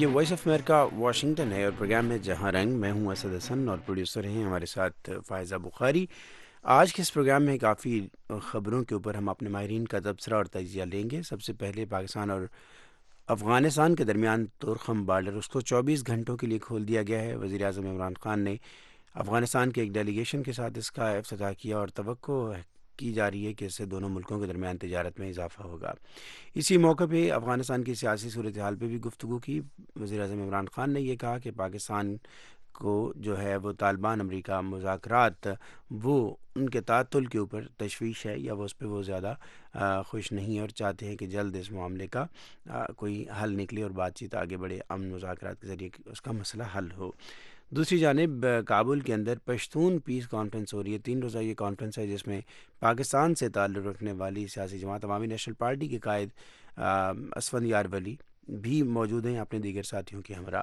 Voice of America Washington ہے اور programme میں جہاں رنگ. میں ہوں اسد حسن اور پروڈیوسر ہیں ہمارے ساتھ فائزہ بخاری. آج کے اس پروگرام میں کافی خبروں کے اوپر ہم اپنے ماہرین کا تبصرہ اور تجزیہ لیں گے. سب سے پہلے پاکستان اور افغانستان کے درمیان طورخم بارڈر اس کو 24 گھنٹوں کے لیے کھول دیا گیا ہے. وزیر اعظم عمران خان نے افغانستان کے ایک ڈیلیگیشن کے ساتھ اس کا افتتاح کیا اور توقع کی جا رہی ہے کہ اس سے دونوں ملکوں کے درمیان تجارت میں اضافہ ہوگا. اسی موقع پہ افغانستان کی سیاسی صورتحال پہ بھی گفتگو کی. وزیر اعظم عمران خان نے یہ کہا کہ پاکستان کو جو ہے وہ طالبان امریکہ مذاکرات وہ ان کے تعطل کے اوپر تشویش ہے یا وہ اس پہ وہ زیادہ خوش نہیں اور چاہتے ہیں کہ جلد اس معاملے کا کوئی حل نکلے اور بات چیت آگے بڑھے, امن مذاکرات کے ذریعے اس کا مسئلہ حل ہو. دوسری جانب کابل کے اندر پشتون پیس کانفرنس ہو رہی ہے. 3 روزہ یہ کانفرنس ہے جس میں پاکستان سے تعلق رکھنے والی سیاسی جماعت عوامی نیشنل پارٹی کے قائد اسفند یار ولی بھی موجود ہیں اپنے دیگر ساتھیوں کے ہمراہ.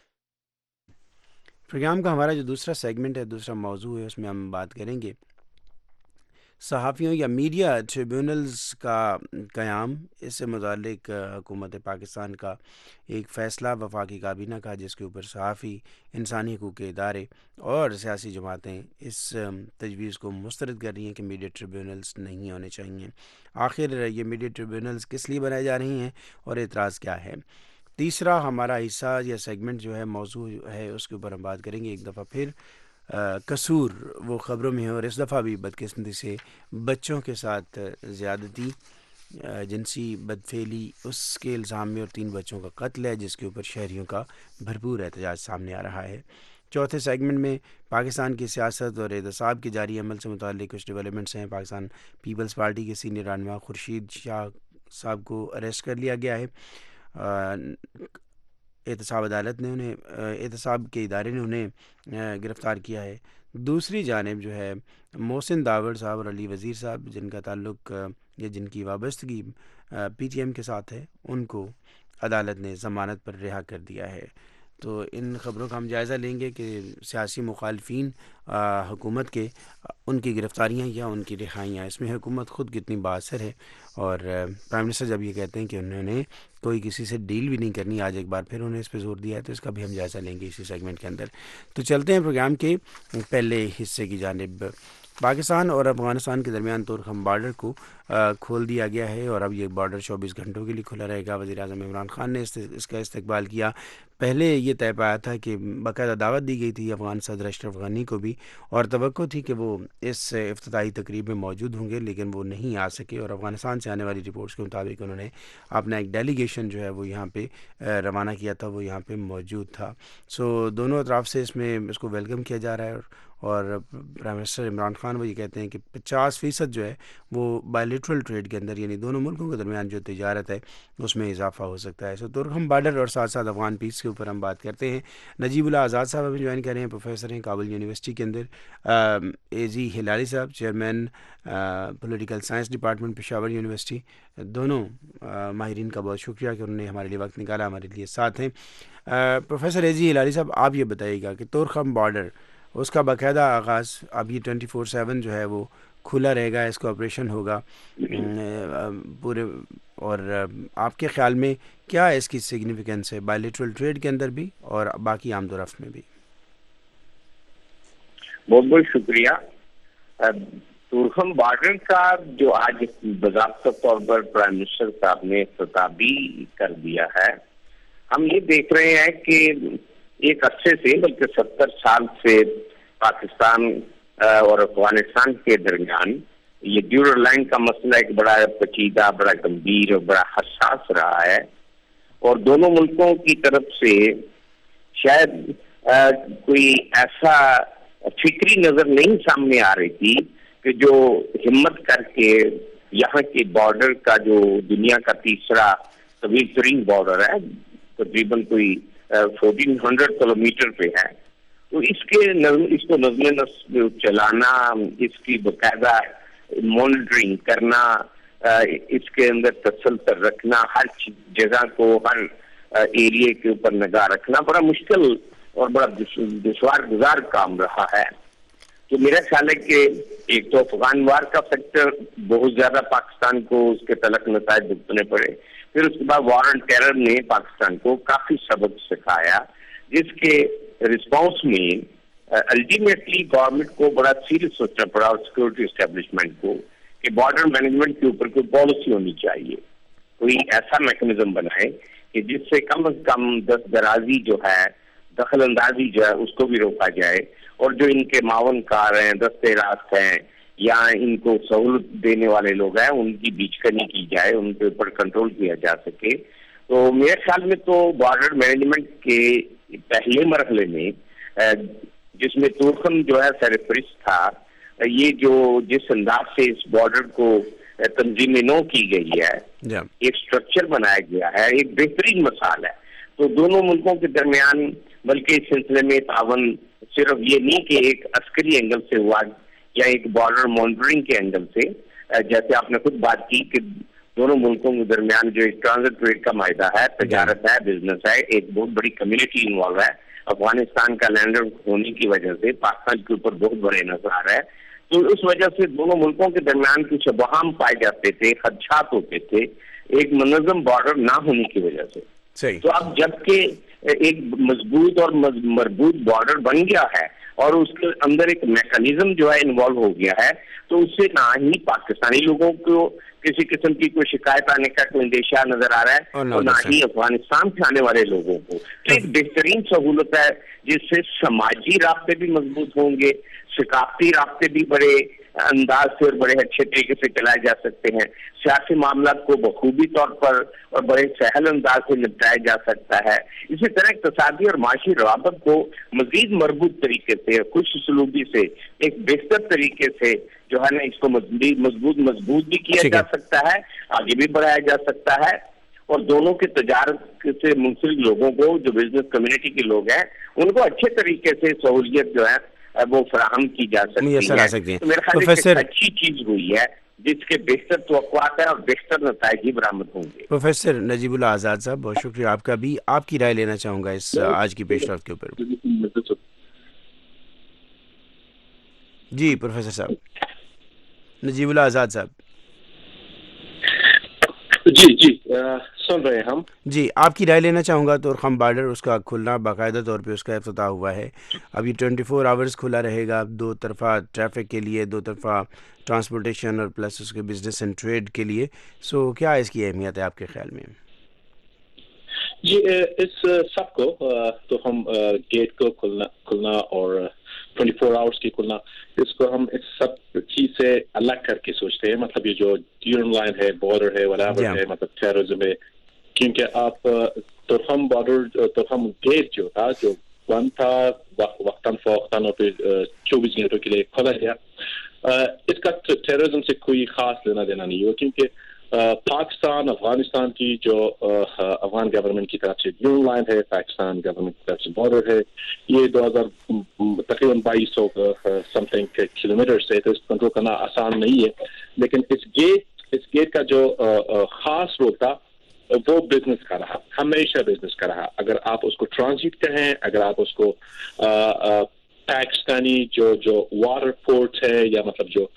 پروگرام کا ہمارا جو دوسرا سیگمنٹ ہے, دوسرا موضوع ہے, اس میں ہم بات کریں گے صحافیوں یا میڈیا ٹریبیونلز کا قیام. اس سے متعلق حکومت پاکستان کا ایک فیصلہ وفاقی کابینہ کا جس کے اوپر صحافی, انسانی حقوق کے ادارے اور سیاسی جماعتیں اس تجویز کو مسترد کر رہی ہیں کہ میڈیا ٹریبیونلز نہیں ہونے چاہیے. آخر یہ میڈیا ٹریبیونلز کس لیے بنائے جا رہی ہیں اور اعتراض کیا ہے؟ تیسرا ہمارا حصہ یا سیگمنٹ جو ہے موضوع ہے اس کے اوپر ہم بات کریں گے ایک دفعہ پھر قصور وہ خبروں میں ہے اور اس دفعہ بھی بدقسمتی سے بچوں کے ساتھ زیادتی, جنسی بدفعلی اس کے الزام میں اور 3 بچوں کا قتل ہے جس کے اوپر شہریوں کا بھرپور احتجاج سامنے آ رہا ہے. چوتھے سیگمنٹ میں پاکستان کی سیاست اور احتساب کے جاری عمل سے متعلق کچھ ڈیولپمنٹس ہیں. پاکستان پیپلز پارٹی کے سینئر رہنما خورشید شاہ صاحب کو اریسٹ کر لیا گیا ہے. احتساب عدالت نے انہیں, احتساب کے ادارے نے انہیں گرفتار کیا ہے. دوسری جانب جو ہے محسن داوڑ صاحب اور علی وزیر صاحب جن کا تعلق یا جن کی وابستگی پی ٹی ایم کے ساتھ ہے, ان کو عدالت نے ضمانت پر رہا کر دیا ہے. تو ان خبروں کا ہم جائزہ لیں گے کہ سیاسی مخالفین حکومت کے ان کی گرفتاریاں یا ان کی رہائیاں, اس میں حکومت خود کتنی بااثر ہے. اور پرائم منسٹر جب یہ کہتے ہیں کہ انہوں نے کوئی کسی سے ڈیل بھی نہیں کرنی, آج ایک بار پھر انہوں نے اس پہ زور دیا ہے, تو اس کا بھی ہم جائزہ لیں گے اسی سیگمنٹ کے اندر. تو چلتے ہیں پروگرام کے پہلے حصے کی جانب. پاکستان اور افغانستان کے درمیان طورخم بارڈر کو کھول دیا گیا ہے اور اب یہ بارڈر 24 گھنٹوں کے لیے کھلا رہے گا. وزیر اعظم عمران خان نے اس کا استقبال کیا. پہلے یہ طے پایا تھا کہ باقاعدہ دعوت دی گئی تھی افغان صدر اشرف غنی کو بھی اور توقع تھی کہ وہ اس افتتاحی تقریب میں موجود ہوں گے, لیکن وہ نہیں آ سکے. اور افغانستان سے آنے والی رپورٹس کے مطابق انہوں نے اپنا ایک ڈیلیگیشن جو ہے وہ یہاں پہ روانہ کیا تھا, وہ یہاں پہ موجود تھا. سو دونوں اطراف سے اس کو ویلکم کیا جا رہا ہے اور پرائم منسٹر عمران خان وہ یہ کہتے ہیں کہ 50% جو ہے وہ بائیلیٹرل ٹریڈ کے اندر یعنی دونوں ملکوں کے درمیان جو تجارت ہے اس میں اضافہ ہو سکتا ہے. سو طورخم بارڈر اور ساتھ ساتھ افغان پیس کے اوپر ہم بات کرتے ہیں. نجیب اللہ آزاد صاحب ہمیں جوائن کر رہے ہیں, پروفیسر ہیں کابل یونیورسٹی کے اندر. اے جی ہلالی صاحب chairman political science department Peshawar university. دونوں ماہرین کا بہت شکریہ کہ انہوں نے ہمارے لیے وقت نکالا, ہمارے لیے ساتھ ہیں. پروفیسر اے جی ہلالی صاحب, آپ یہ بتائیے گا کہ طورخم بارڈر اس کا باقاعدہ آغاز اب یہ 24/7 جو ہے وہ کھلا رہے گا, اس کا آپریشن ہوگا پورے, اور آپ کے خیال میں کیا اس کی سگنیفیکنس ہے بائیلیٹرل ٹریڈ کے اندر بھی اور باقی آمد و رفت میں بھی؟ بہت بہت شکریہ. طورخم بارڈر کا جو آج باضابطہ طور پر پرائم منسٹر صاحب نے افتتاح بھی کر دیا ہے, ہم یہ دیکھ رہے ہیں کہ ایک عرصے سے بلکہ 70 سال سے پاکستان اور افغانستان کے درمیان یہ ڈیورل لائن کا مسئلہ ایک بڑا پیچیدہ, بڑا گمبھیر اور بڑا حساس رہا ہے. اور دونوں ملکوں کی طرف سے شاید کوئی ایسا فکری نظر نہیں سامنے آ رہی تھی کہ جو ہمت کر کے یہاں کے بارڈر کا جو دنیا کا تیسرا طویل ترین بارڈر ہے, تقریباً کوئی 1400 کلومیٹر پہ ہے, تو اس کو نظم نسق چلانا, اس کی باقاعدہ مانیٹرنگ کرنا, اس کے اندر تسلسل رکھنا, ہر جگہ کو ہر ایریے کے اوپر نگاہ رکھنا بڑا مشکل اور بڑا دشوار گزار کام رہا ہے. تو میرا خیال ہے کہ ایک تو افغان وار کا فیکٹر بہت زیادہ پاکستان کو اس کے تلخ نتائج بھگتنے پڑے, پھر اس کے بعد وار آن ٹیرر نے پاکستان کو کافی سبق سکھایا، جس کے رسپانس میں الٹیمیٹلی گورنمنٹ کو بڑا سیریس سوچنا پڑا اور سیکورٹی اسٹیبلشمنٹ کو کہ بارڈر مینجمنٹ کے اوپر کوئی پالیسی ہونی چاہیے، کوئی ایسا میکنزم بنائے کہ جس سے کم از کم دست درازی جو ہے، دخل اندازی جو ہے، اس کو بھی روکا جائے، اور جو ان کے معاون کار ہیں، دستے راست ہیں یا ان کو سہولت دینے والے لوگ ہیں، ان کی بیچ کنی کی جائے، ان کے اوپر کنٹرول کیا جا سکے۔ تو میرے خیال میں تو بارڈر مینجمنٹ کے پہلے مرحلے میں جس میں تورخم جو ہے سرپرست تھا، یہ جو جس انداز سے اس بارڈر کو تنظیم نو کی گئی ہے، ایک سٹرکچر بنایا گیا ہے، ایک بہترین مثال ہے۔ تو دونوں ملکوں کے درمیان بلکہ اس سلسلے میں تعاون صرف یہ نہیں کہ ایک عسکری اینگل سے ہوا یا ایک بارڈر مانیٹرنگ کے اینگل سے، جیسے آپ نے خود بات کی کہ دونوں ملکوں کے درمیان جو ایک ٹرانزٹ ٹریڈ کا معاہدہ ہے، تجارت ہے، بزنس ہے، ایک بہت بڑی کمیونٹی انوالو ہے۔ افغانستان کا لینڈر ہونے کی وجہ سے پاکستان کے اوپر بہت بڑے انحصار ہے، تو اس وجہ سے دونوں ملکوں کے درمیان کچھ ابہام پائے جاتے تھے، خدشات ہوتے تھے ایک منظم بارڈر نہ ہونے کی وجہ سے۔ تو اب جبکہ ایک مضبوط اور مربوط بارڈر بن گیا ہے اور اس کے اندر ایک میکانزم جو ہے انوالو ہو گیا ہے، تو اس سے نہ ہی پاکستانی لوگوں کو کسی قسم کی کوئی شکایت آنے کا کوئی اندیشہ نظر آ رہا ہے اور نہ ہی افغانستان سے آنے والے لوگوں کو۔ تو ایک بہترین سہولت ہے جس سے سماجی رابطے بھی مضبوط ہوں گے، ثقافتی رابطے بھی بڑے انداز سے اور بڑے اچھے طریقے سے چلائے جا سکتے ہیں، سیاسی معاملات کو بخوبی طور پر اور بڑے سہل انداز سے نپٹایا جا سکتا ہے۔ اسی طرح اقتصادی اور معاشی روابط کو مزید مربوط طریقے سے، خوش سلوکی سے، ایک بہتر طریقے سے جو ہے نا اس کو مضبوط بھی کیا جا سکتا ہے، آگے بھی بڑھایا جا سکتا ہے، اور دونوں کے تجارت سے منسلک لوگوں کو، جو بزنس کمیونٹی کے لوگ ہیں، ان کو اچھے طریقے سے سہولیت جو ہے وہ فراہم کی جا سکتی ہے۔ تو میرے خیال سے اچھی چیز ہوئی ہے جس کے بہتر توقعات ہیں اور بہتر نتائج ہی برآمد ہوں گے۔ پروفیسر نجیب اللہ آزاد صاحب، بہت شکریہ آپ کا بھی۔ آپ کی رائے لینا چاہوں گا اس آج کی پیش رفت کے اوپر۔ جی پروفیسر صاحب، نجیب اللہ آزاد صاحب۔ جی سن رہے ہیں ہم۔ جی آپ کی رائے لینا چاہوں گا۔ تورخم بارڈر، اس کا کھلنا باقاعدہ طور پہ اس کا افتتاح ہوا ہے، اب یہ 24 آورز کھلا رہے گا، دو طرفہ ٹریفک کے لیے، دو طرفہ ٹرانسپورٹیشن اور پلس اس کے بزنس اینڈ ٹریڈ کے لیے۔ سو کیا اس کی اہمیت ہے آپ کے خیال میں؟ جی اس سب کو تو ہم گیٹ کو کھلنا اور 24 آورس کی کھلنا، اس کو ہم اس سب چیز سے الگ کر کے سوچتے ہیں۔ مطلب یہ جو ڈیورن لائن ہے، بارڈر ہے، whatever ہے، مطلب ٹیررزم ہے، کیونکہ آپ تورخم بارڈر، تورخم گیٹ جو تھا، جو بند تھا وقتاً فوقتاً اور پھر 24 گھنٹوں کے لیے کھولا گیا، اس کا ٹیررزم سے کوئی خاص لینا دینا نہیں ہوا، کیونکہ پاکستان افغانستان کی جو افغان گورنمنٹ کی طرف سے ڈیورن لائن ہے، پاکستان گورنمنٹ کی طرف سے بارڈر ہے، یہ تقریباً 2200 سم تھنگ کلو میٹر سے، تو اس کو کنٹرول کرنا آسان نہیں ہے۔ لیکن اس گیٹ کا جو خاص رول تھا وہ بزنس کا رہا، ہمیشہ بزنس کا رہا۔ اگر آپ اس کو ٹرانزٹ کہیں، اگر آپ اس کو پاکستانی جو واٹر پورٹ ہے یا مطلب جو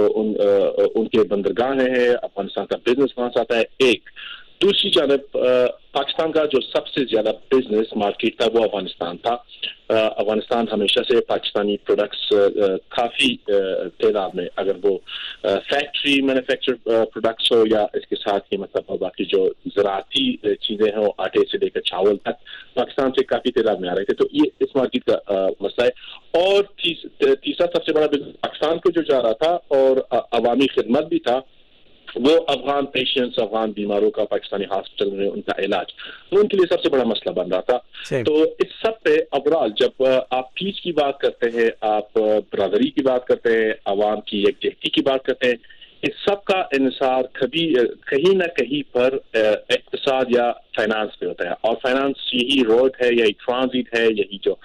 ان کے بندرگاہیں ہیں، افغانستان کا بزنس وہاں سے آتا ہے۔ ایک دوسری جانب پاکستان کا جو سب سے زیادہ بزنس مارکیٹ تھا وہ افغانستان تھا۔ افغانستان ہمیشہ سے پاکستانی پروڈکٹس کافی تعداد میں، اگر وہ فیکٹری مینوفیکچر پروڈکٹس ہو یا اس کے ساتھ ہی مطلب باقی جو زراعتی چیزیں ہیں، آٹے سے لے کر چاول تک، پاکستان سے کافی تعداد میں آ رہے تھے۔ تو یہ اس مارکیٹ کا مسئلہ ہے۔ اور تیسرا سب سے بڑا بزنس پاکستان کو جو جا رہا تھا اور عوامی خدمت بھی تھا، وہ افغان پیشنٹس، افغان بیماروں کا پاکستانی ہاسپٹل میں ان کا علاج، تو ان کے لیے سب سے بڑا مسئلہ بن رہا تھا۔ تو اس سب پہ اوورال جب آپ پیس کی بات کرتے ہیں، آپ برادری کی بات کرتے ہیں، عوام کی یکجہتی کی بات کرتے ہیں، اس سب کا انحصار کہیں نہ کہیں پر اقتصاد یا فائنانس پہ ہوتا ہے، اور فائنانس یہی روڈ ہے، یہی ٹرانزٹ ہے، یہی جو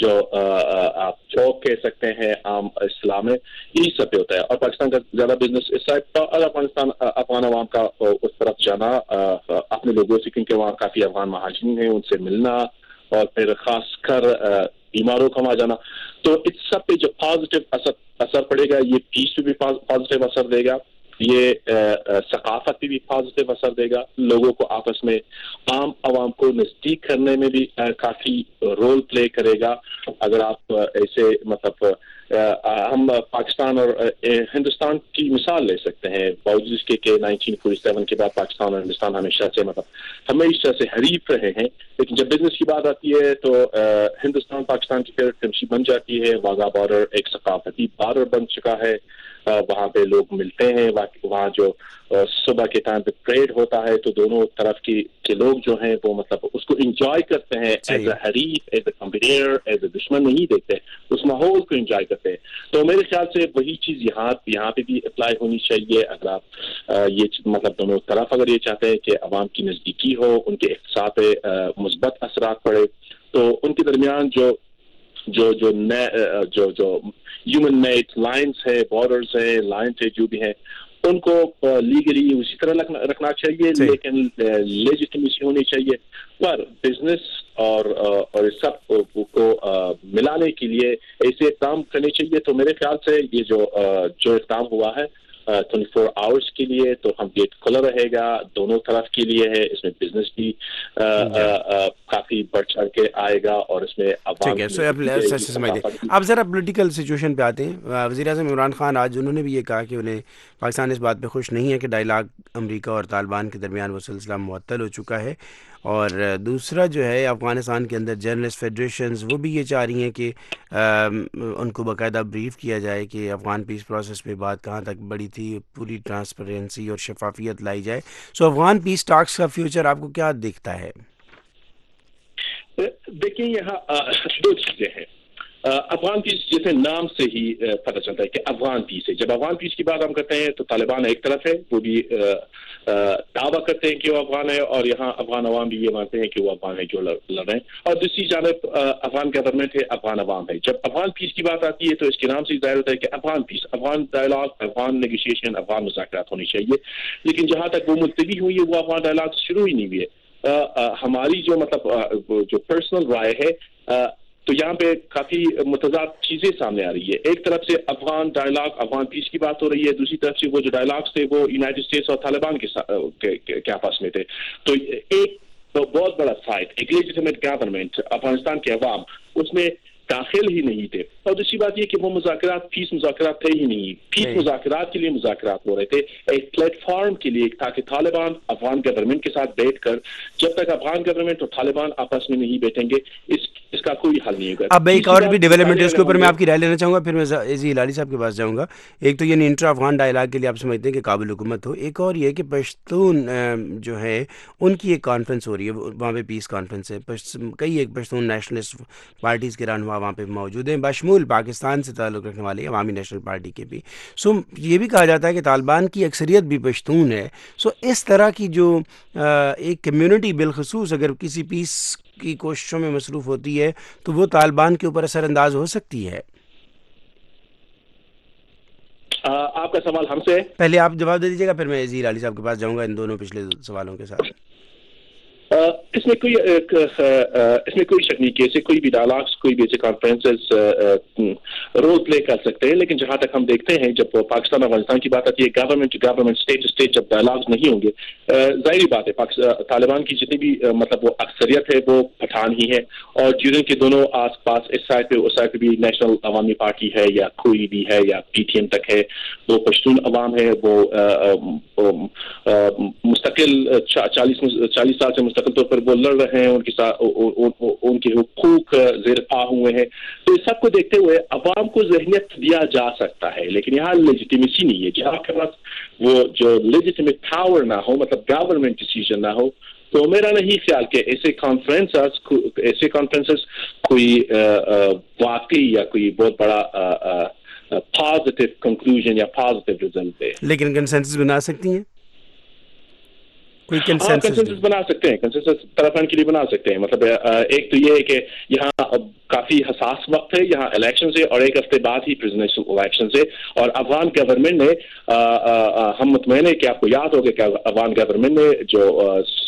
آپ چوک کہہ سکتے ہیں عام اصطلاح میں، یہی سب پہ ہوتا ہے۔ اور پاکستان کا زیادہ بزنس اس سائڈ کا، اور افغان عوام کا اس طرف جانا اپنے لوگوں سے، کیونکہ وہاں کافی افغان مہاجرین ہیں، ان سے ملنا، اور پھر خاص کر بیماروں کا وہاں جانا۔ تو اس سب پہ جو پازیٹیو اثر پڑے گا، یہ پیس پہ بھی پازیٹیو اثر دے گا، یہ ثقافت پہ بھی پازیٹیو اثر دے گا، لوگوں کو آپس میں عام عوام کو نزدیک کرنے میں بھی کافی رول پلے کرے گا. اگر آپ ایسے مطلب ہم پاکستان اور ہندوستان کی مثال لے سکتے ہیں، باوجود اس کے کہ 1947 کے بعد پاکستان اور ہندوستان ہمیشہ سے حریف رہے ہیں، لیکن جب بزنس کی بات آتی ہے تو ہندوستان پاکستان کی فیوریٹ کنٹری بن جاتی ہے. واگا بارڈر ایک ثقافتی بارڈر بن چکا ہے، وہاں پہ لوگ ملتے ہیں، وہاں جو صبح کے ٹائم پہ پریڈ ہوتا ہے تو دونوں طرف کے لوگ جو ہیں وہ مطلب اس کو انجوائے کرتے ہیں، ایز اے حریف، as a competitor, as a دشمن نہیں دیکھتے، اس ماحول کو انجوائے کرتے ہیں. تو میرے خیال سے وہی چیز یہاں پہ بھی اپلائی ہونی چاہیے. اگر آپ یہ مطلب دونوں طرف اگر یہ چاہتے ہیں کہ عوام کی نزدیکی ہو، ان کے اقتصاد پہ مثبت اثرات پڑے، تو ان کے درمیان جو ہیومن میڈ لائنز ہے، بارڈرز ہیں، لائنز ہے جو بھی ہیں، ان کو لیگلی اسی طرح رکھنا چاہیے، لیکن لیجیٹمیسی ہونی چاہیے. پر بزنس اور سب کو ملانے کے لیے ایسے اقدام کرنے چاہیے. تو میرے خیال سے یہ جو اقدام ہوا ہے 24 آورس کے لیے، تو ہم گیٹ کھلا رہے گا، دونوں طرف کے لیے ہے. اس میں بزنس بھی کافی بڑھ چڑھ کے آئے گا، اور اس میں آپ ذرا پولیٹیکل سچویشن پہ آتے ہیں. وزیر اعظم عمران خان آج انہوں نے بھی یہ کہا کہ انہیں پاکستان اس بات پہ خوش نہیں ہے کہ ڈائیلاگ امریکہ اور طالبان کے درمیان وہ سلسلہ معطل ہو چکا ہے. اور دوسرا جو ہے افغانستان کے اندر جرنلسٹ فیڈریشنز وہ بھی یہ چاہ رہی ہیں کہ ان کو باقاعدہ بریف کیا جائے کہ افغان پیس پروسیس پہ بات کہاں تک بڑھی تھی، پوری ٹرانسپیرنسی اور شفافیت لائی جائے. سو افغان پیس ٹاکس کا فیوچر آپ کو کیا دیکھتا ہے؟ دیکھیں یہاں دو چیزیں ہیں. افغان پیس جیسے نام سے ہی پتہ چلتا ہے کہ افغان پیس ہے. جب افغان پیس کی بات ہم کرتے ہیں تو طالبان ایک طرف ہے، وہ بھی دعویٰ کرتے ہیں کہ وہ افغان ہے، اور یہاں افغان عوام بھی یہ مانتے ہیں کہ وہ افغان ہے جو لڑ رہے ہیں. اور دوسری جانب افغان گورنمنٹ ہے، افغان عوام ہے. جب افغان پیس کی بات آتی ہے تو اس کے نام سے ظاہر ہوتا ہے کہ Afghan peace, Afghan dialogue, Afghan negotiation, Afghan مذاکرات ہونے چاہیے. لیکن جہاں تک وہ ملتوی ہوئی ہے وہ افغان ڈائلاگ شروع ہی نہیں ہوئی ہے. ہماری جو مطلب جو پرسنل رائے ہے، تو یہاں پہ کافی متضاد چیزیں سامنے آ رہی ہے. ایک طرف سے افغان ڈائلاگ، افغان پیس کی بات ہو رہی ہے، دوسری طرف سے وہ جو ڈائلاگس تھے وہ یونائٹڈ اسٹیٹس اور طالبان کے آپس میں تھے. تو ایک بہت بڑا سائٹ، ایک لیجیٹمیٹ گورنمنٹ، افغانستان کے عوام اس میں داخل ہی نہیں تھے. اور دوسری بات یہ کہ وہ مذاکرات پیس مذاکرات تھے ہی نہیں. پیس مذاکرات کے لیے مذاکرات ہو رہے تھے ایک پلیٹ فارم کے لیے، تاکہ طالبان افغان گورنمنٹ کے ساتھ بیٹھ کر، جب تک افغان گورنمنٹ اور طالبان آپس میں نہیں بیٹھیں گے اس کا کوئی حل نہیں ہوگا. اب ایک اور بھی ڈیولپمنٹ ہے، اس کے اوپر میں آپ کی رائے لینا چاہوں گا، پھر میں ایزی ہلالی صاحب کے پاس جاؤں گا. ایک تو یہ انٹرا افغان ڈائلاگ کے لیے آپ سمجھتے ہیں کہ قابل حکومت ہو. ایک اور یہ کہ پشتون جو ہے ان کی ایک کانفرنس ہو رہی ہے، وہاں پہ پیس کانفرنس ہے. کئی ایک پشتون نیشنلسٹ پارٹیز کے رہنما وہاں پہ موجود ہیں، بشمول پاکستان سے تعلق رکھنے والے عوامی نیشنل پارٹی کے بھی. سو یہ بھی کہا جاتا ہے کہ طالبان کی اکثریت بھی پشتون ہے. سو اس طرح کی جو ایک کمیونٹی بالخصوص اگر کسی پیس کی کوششوں میں مصروف ہوتی ہے تو وہ طالبان کے اوپر اثر انداز ہو سکتی ہے. آپ کا سوال ہم سے پہلے آپ جواب دے دیجیے گا، پھر میں عزیز علی صاحب کے پاس جاؤں گا ان دونوں پچھلے سوالوں کے ساتھ. اس میں کوئی شک نہیں کہ ایسے کوئی بھی ڈائلاگس، کوئی بھی ایسے کانفرنسز رول پلے کر سکتے ہیں. لیکن جہاں تک ہم دیکھتے ہیں جب پاکستان افغانستان کی بات آتی ہے، government to government, state to state جب ڈائلاگس نہیں ہوں گے، ظاہری بات ہے طالبان کی جتنی بھی مطلب وہ اکثریت ہے وہ پٹھان ہی ہے، اور جنہوں کے دونوں آس پاس اس سائڈ پہ اس سائڈ پہ بھی نیشنل عوامی پارٹی ہے یا کوئی بھی ہے یا پی ٹی ایم تک ہے، وہ پشتون عوام ہے، وہ مستقل 40 سال سے مستقل طور پر وہ لڑ رہے ہیں، ان کے حقوق زیر پا ہوئے ہیں. تو اس سب کو دیکھتے ہوئے عوام کو ذہنیت دیا جا سکتا ہے، لیکن یہاں لیجیٹیمیسی نہیں ہے. جہاں کے پاس وہ جو لیجیٹیمیٹ پاور نہ ہو، مطلب گورنمنٹ ڈیسیژن نہ ہو، تو میرا نہیں خیال کہ ایسے کانفرنسز کوئی واقعی یا کوئی بہت بڑا پازیٹیو کنکلوژن یا پازیٹیو رزلٹ ہے. لیکن کنسنسس بنا سکتی ہیں، کوئی کنسنسس بنا سکتے ہیں، کنسنسس طرفین کے لیے بنا سکتے ہیں. مطلب ایک تو یہ ہے کہ یہاں کافی حساس وقت ہے، یہاں الیکشن سے، اور ایک ہفتے بعد ہی پریزیڈنشل الیکشن سے، اور افغان گورنمنٹ نے ہم مطمئن ہے کہ آپ کو یاد ہوگا کہ افغان گورنمنٹ نے جو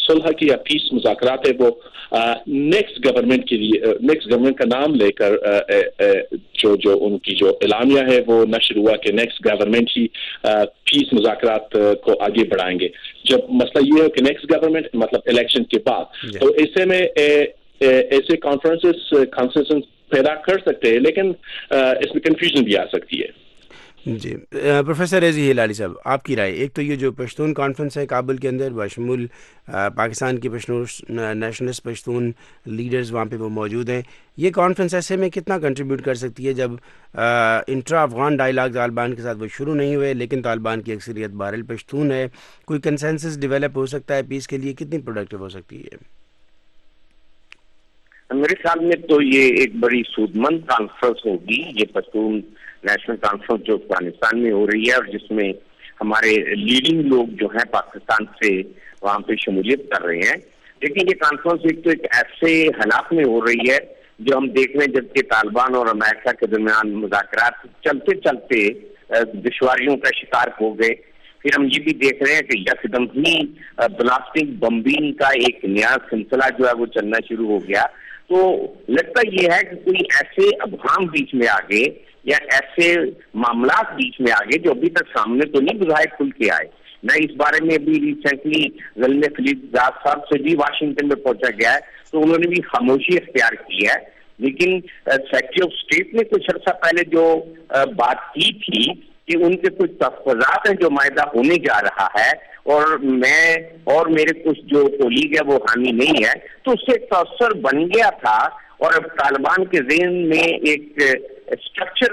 صلح کی یا پیس مذاکرات ہے وہ نیکسٹ گورنمنٹ کے لیے نیکسٹ گورنمنٹ کا نام لے کر جو ان کی جو اعلامیہ ہے وہ نشر ہوا کہ نیکسٹ گورنمنٹ ہی پیس مذاکرات کو آگے بڑھائیں گے. جب مسئلہ یہ ہے کہ نیکسٹ گورنمنٹ مطلب الیکشن کے بعد تو ایسے میں ایسے کانفرنسز پیدا کر سکتے ہیں لیکن اس میں کنفیوژن بھی آ سکتی ہے. جی پروفیسر رضی ہلالی صاحب آپ کی رائے. ایک تو یہ جو پشتون کانفرنس ہے کابل کے اندر بشمول پاکستان کی نیشنلسٹ پشتون لیڈرز وہاں پہ وہ موجود ہیں, یہ کانفرنس ایسے میں کتنا کنٹریبیوٹ کر سکتی ہے جب انٹرا افغان ڈائیلاگ طالبان کے ساتھ وہ شروع نہیں ہوئے لیکن طالبان کی اکثریت بہرحال پشتون ہے, کوئی کنسنسس ڈیولپ ہو سکتا ہے پیس کے لیے, کتنی پروڈکٹیو ہو سکتی ہے؟ میرے خیال میں تو یہ ایک بڑی سود مند کانفرنس ہوگی, یہ پشتون نیشنل کانفرنس جو افغانستان میں ہو رہی ہے اور جس میں ہمارے لیڈنگ لوگ جو ہیں پاکستان سے وہاں پہ شمولیت کر رہے ہیں. لیکن یہ کانفرنس ایک ایسے حالات میں ہو رہی ہے جو ہم دیکھ رہے ہیں جبکہ طالبان اور امریکہ کے درمیان مذاکرات چلتے چلتے دشواریوں کا شکار ہو گئے. پھر ہم یہ بھی دیکھ رہے ہیں کہ یکدم ہی بلاسٹنگ بمبنگ کا ایک نیا سلسلہ جو ہے وہ چلنا شروع ہو گیا. تو لگتا یہ ہے کہ کوئی ایسے ابہام بیچ میں آگے یا ایسے معاملات بیچ میں آگے جو ابھی تک سامنے تو نہیں بظاہر کھل کے آئے. میں اس بارے میں ابھی ریسنٹلی زلمے خلیل زاد صاحب سے بھی واشنگٹن میں پہنچا گیا ہے تو انہوں نے بھی خاموشی اختیار کی ہے. لیکن سیکرٹری آف اسٹیٹ نے کچھ عرصہ پہلے جو بات کی تھی کہ ان کے کچھ تحفظات ہیں جو معاہدہ ہونے جا رہا ہے اور میں اور میرے کچھ جو کولیگ ہے وہ حامی نہیں ہے, تو اس سے تاثر بن گیا تھا. اور اب طالبان کے ذہن میں ایک اسٹرکچر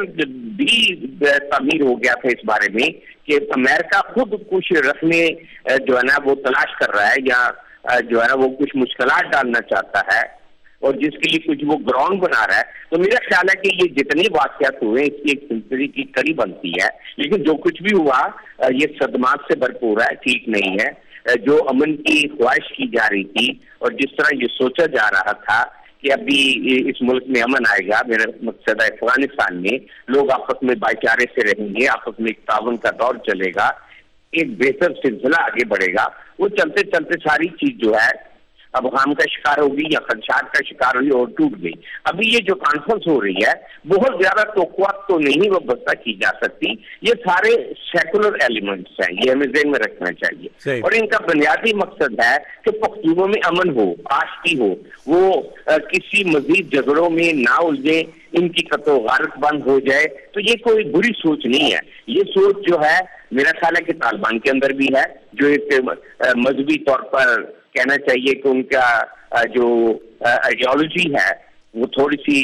بھی تعمیر ہو گیا تھا اس بارے میں کہ امریکہ خود کچھ رکھنے جو ہے نا وہ تلاش کر رہا ہے یا جو ہے نا وہ کچھ مشکلات ڈالنا چاہتا ہے اور جس کے لیے کچھ وہ گراؤنڈ بنا رہا ہے. تو میرا خیال ہے کہ یہ جتنے واقعات ہوئے اس کی ایک سلسلے کی کڑی بنتی ہے. لیکن جو کچھ بھی ہوا یہ صدمات سے بھرپور ہے, ٹھیک نہیں ہے. جو امن کی خواہش کی جا رہی تھی اور جس طرح یہ سوچا جا رہا تھا کہ ابھی اس ملک میں امن آئے گا, میرا مقصد ہے افغانستان میں لوگ آپس میں بھائی چارے سے رہیں گے, آپس میں ایک تعاون کا دور چلے گا, ایک بہتر سلسلہ آگے بڑھے گا, وہ چلتے چلتے ساری چیز جو ہے ابہام کا شکار ہوگی یا خدشات کا شکار ہوئی اور ٹوٹ گئی. ابھی یہ جو کانفرنس ہو رہی ہے بہت زیادہ توقعات تو نہیں وابستہ کی جا سکتی. یہ سارے سیکولر ایلیمنٹس ہیں, یہ ہمیں ذہن میں رکھنا چاہیے. اور ان کا بنیادی مقصد ہے کہ پختونوں میں امن ہو, آشتی ہو, وہ کسی مزید جھگڑوں میں نہ الجھے, ان کی قطع و غارت بند ہو جائے. تو یہ کوئی بری سوچ نہیں ہے. یہ سوچ جو ہے میرا خیال ہے کہ طالبان کے اندر بھی ہے, جو ایک مذہبی طور پر کہنا چاہیے کہ ان کا جو آئیڈیالوجی ہے وہ تھوڑی سی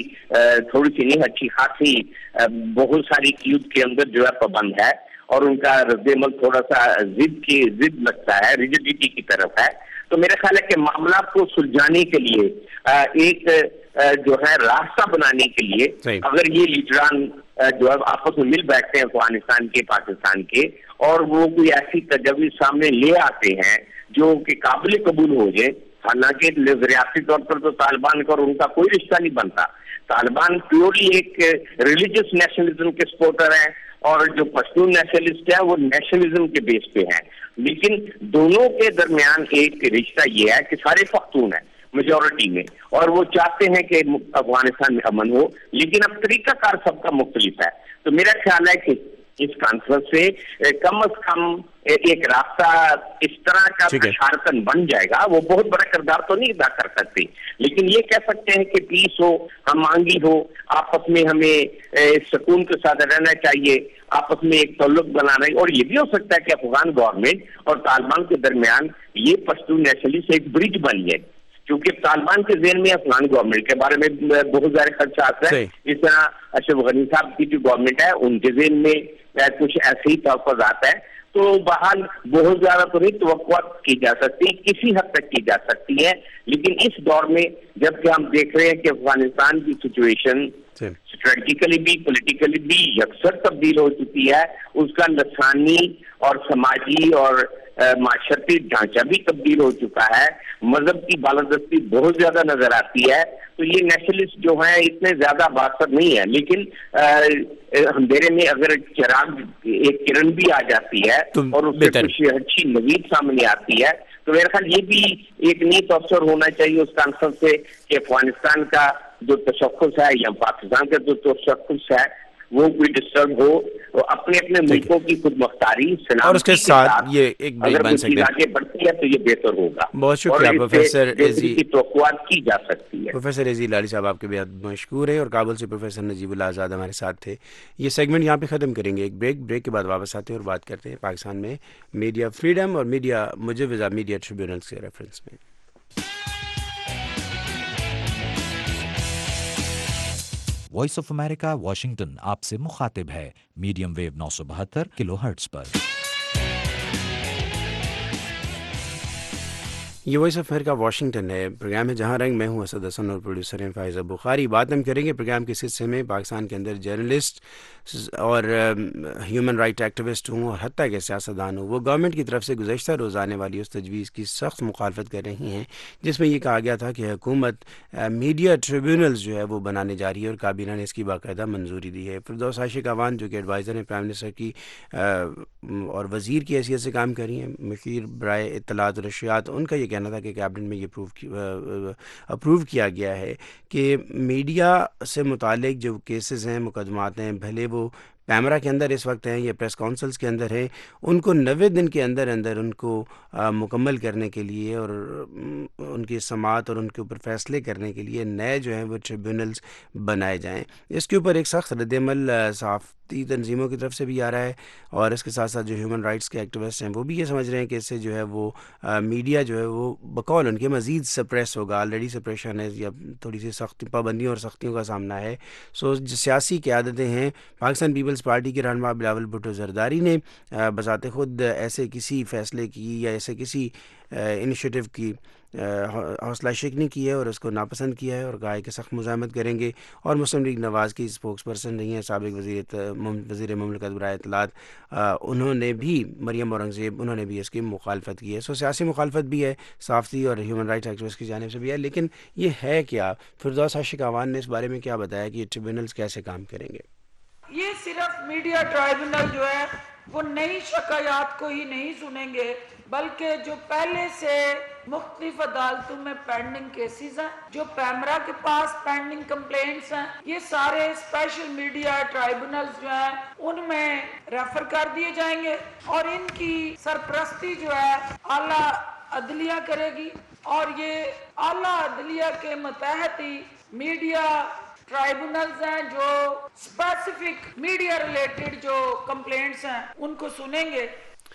نہیں اچھی خاصی بہت ساری چیز کے اندر جو ہے پابند ہے اور ان کا رد عمل تھوڑا سا ضد لگتا ہے, ریجڈیٹی کی طرف ہے. تو میرا خیال ہے کہ معاملات کو سلجھانے کے لیے ایک جو ہے راستہ بنانے کے لیے اگر یہ لیڈران جو ہے آپس میں مل بیٹھتے ہیں افغانستان کے پاکستان کے اور وہ کوئی ایسی تجویز سامنے لے آتے ہیں جو کہ قابل قبول ہو جائے. حالانکہ ریاستی طور پر تو طالبان کا اور ان کا کوئی رشتہ نہیں بنتا. طالبان پیورلی ایک ریلیجس نیشنلزم کے سپورٹر ہیں اور جو پشتون نیشنلسٹ ہے وہ نیشنلزم کے بیس پہ ہیں. لیکن دونوں کے درمیان ایک رشتہ یہ ہے کہ سارے پختون ہیں میجورٹی میں اور وہ چاہتے ہیں کہ افغانستان میں امن ہو, لیکن اب طریقہ کار سب کا مختلف ہے. تو میرا خیال ہے کہ اس کانفرنس سے کم از کم ایک راستہ اس طرح کا اشارتن بن جائے گا. وہ بہت بڑا کردار تو نہیں ادا کر سکتے لیکن یہ کہہ سکتے ہیں کہ پیس ہو, ہم آہنگی ہو, آپس میں ہمیں سکون کے ساتھ رہنا چاہیے, آپس میں ایک تعلق بنانا ہے. اور یہ بھی ہو سکتا ہے کہ افغان گورنمنٹ اور طالبان کے درمیان یہ پشتون نیشنلسٹ ایک برج بن جائے, کیونکہ طالبان کے ذہن میں افغان گورنمنٹ کے بارے میں بہت سارے خدشات ہیں. اس طرح اشرف غنی صاحب کی جو گورنمنٹ ہے ان کے ذہن میں کچھ ایسے ہی تحفظات ہیں. تو بہرحال بہت زیادہ تو نہیں توقعات کی جا سکتی, کسی حد تک کی جا سکتی ہے. لیکن اس دور میں جب کہ ہم دیکھ رہے ہیں کہ افغانستان کی سچویشن اسٹریٹجیکلی بھی پولیٹیکلی بھی یکسر تبدیل ہو چکی ہے, اس کا لسانی اور سماجی اور معاشرتی ڈھانچہ بھی تبدیل ہو چکا ہے, مذہب کی بالادستی بہت زیادہ نظر آتی ہے. تو یہ نیشنلسٹ جو ہیں اتنے زیادہ باثر نہیں ہے, لیکن اندھیرے میں اگر چراغ ایک کرن بھی آ جاتی ہے اور اس سے کچھ اچھی مزید سامنے آتی ہے تو میرا خیال یہ بھی ایک نیت افسر ہونا چاہیے اس کانفرنس سے کہ افغانستان کا جو تشخص ہے یا پاکستان کا جو تشخص ہے وہ کوئی ڈسٹرب ہو تو اپنے اپنے ملکوں کی خود مختاری اور اس کے ساتھ یہ ایک بریک اگر بن کوئی چیز سکتے آگے بڑھتی ہے تو یہ بہتر ہوگا. بہت شکریہ اور پروفیسر اس سے بہتری کی توقعات کی جا سکتی ہے. پروفیسر عزیز لالی صاحب آپ کے بہت مشکور ہیں. اور کابل سے پروفیسر نجیب اللہ آزاد ہمارے ساتھ تھے. یہ سیگمنٹ یہاں پہ ختم کریں گے. ایک بریک کے بعد واپس آتے ہیں اور بات کرتے ہیں پاکستان میں میڈیا فریڈم اور میڈیا مجوزہ میڈیا ٹریبیونلز کے ریفرنس میں. وائس آف امریکہ واشنگٹن آپ سے مخاطب ہے میڈیم ویو 972 کلو ہرٹز پر. یہ وائس آف امریکہ واشنگٹن ہے. پروگرام ہے جہاں رنگ. میں ہوں اسد حسن اور پروڈیوسر ہیں فائز بخاری. بات ہم کریں گے پروگرام کے اس حصے میں پاکستان کے اندر جرنلسٹ اور ہیومن رائٹ ایکٹیوسٹ ہوں اور حتیٰ کہ سیاستدان ہوں وہ گورنمنٹ کی طرف سے گزشتہ روز آنے والی اس تجویز کی سخت مخالفت کر رہی ہیں جس میں یہ کہا گیا تھا کہ حکومت میڈیا ٹریبیونلز جو ہے وہ بنانے جا رہی ہے اور کابینہ نے اس کی باقاعدہ منظوری دی ہے. فردوس عاشق اعوان جو کہ ایڈوائزر ہیں پرائم منسٹر کی اور وزیر کی حیثیت سے کام کر رہی ہیں, مشیر برائے اطلاعات و نشریات, ان کا یہ کہنا تھا کہ کیبنٹ میں یہ اپروو کیا گیا ہے کہ میڈیا سے متعلق جو کیسز ہیں, مقدمات ہیں, بھلے وہ پیمرا کے اندر اس وقت ہیں یا پریس کونسلز کے اندر ہیں, ان کو 90 دن کے اندر ان کو مکمل کرنے کے لیے اور ان کی سماعت اور ان کے اوپر فیصلے کرنے کے لیے نئے جو ہیں وہ ٹریبیونلز بنائے جائیں. اس کے اوپر ایک سخت رد عمل صحافتی تنظیموں کی طرف سے بھی آ رہا ہے اور اس کے ساتھ ساتھ جو ہیومن رائٹس کے ایکٹیوسٹ ہیں وہ بھی یہ سمجھ رہے ہیں کہ اس سے جو ہے وہ میڈیا جو ہے وہ بقول ان کے مزید سپریس ہوگا. آلریڈی سپریشن ہے یا تھوڑی سی سختی پابندیوں اور سختیوں کا سامنا ہے. سیاسی قیادتیں ہیں. پاکستان پیپلز پارٹی کے رہنما بلاول بھٹو زرداری نے بذات خود ایسے کسی فیصلے کی یا ایسے کسی انیشیٹو کی حوصلہ شکنی کی ہے اور اس کو ناپسند کیا ہے اور کہا ہے کہ سخت مزاحمت کریں گے. اور مسلم لیگ نواز کی اسپوکس پرسن رہی ہیں سابق وزیر مملکت برائے اطلاعات, انہوں نے بھی مریم اورنگزیب انہوں نے بھی اس کی مخالفت کی ہے. سیاسی مخالفت بھی ہے, صحافتی اور ہیومن رائٹ ایکٹیوسٹ کی جانب سے بھی ہے. لیکن یہ ہے کیا؟ فردوس عاشق اعوان نے اس بارے میں کیا بتایا کہ یہ ٹریبیونلز کیسے کام کریں گے. یہ صرف میڈیا ٹرائبونل جو ہے وہ نئی شکایات کو ہی نہیں سنیں گے بلکہ جو پہلے سے مختلف عدالتوں میں پینڈنگ کیسز ہیں, جو پیمرا کے پاس پینڈنگ کمپلینٹس ہیں, یہ سارے اسپیشل میڈیا ٹرائبونلز جو ہیں ان میں ریفر کر دیے جائیں گے اور ان کی سرپرستی جو ہے اعلیٰ عدلیہ کرے گی. اور یہ اعلیٰ عدلیہ کے متحد ہی میڈیا ٹرائبونلز ہیں جو اسپیسیفک میڈیا ریلیٹڈ جو کمپلینٹس ہیں ان کو سنیں گے.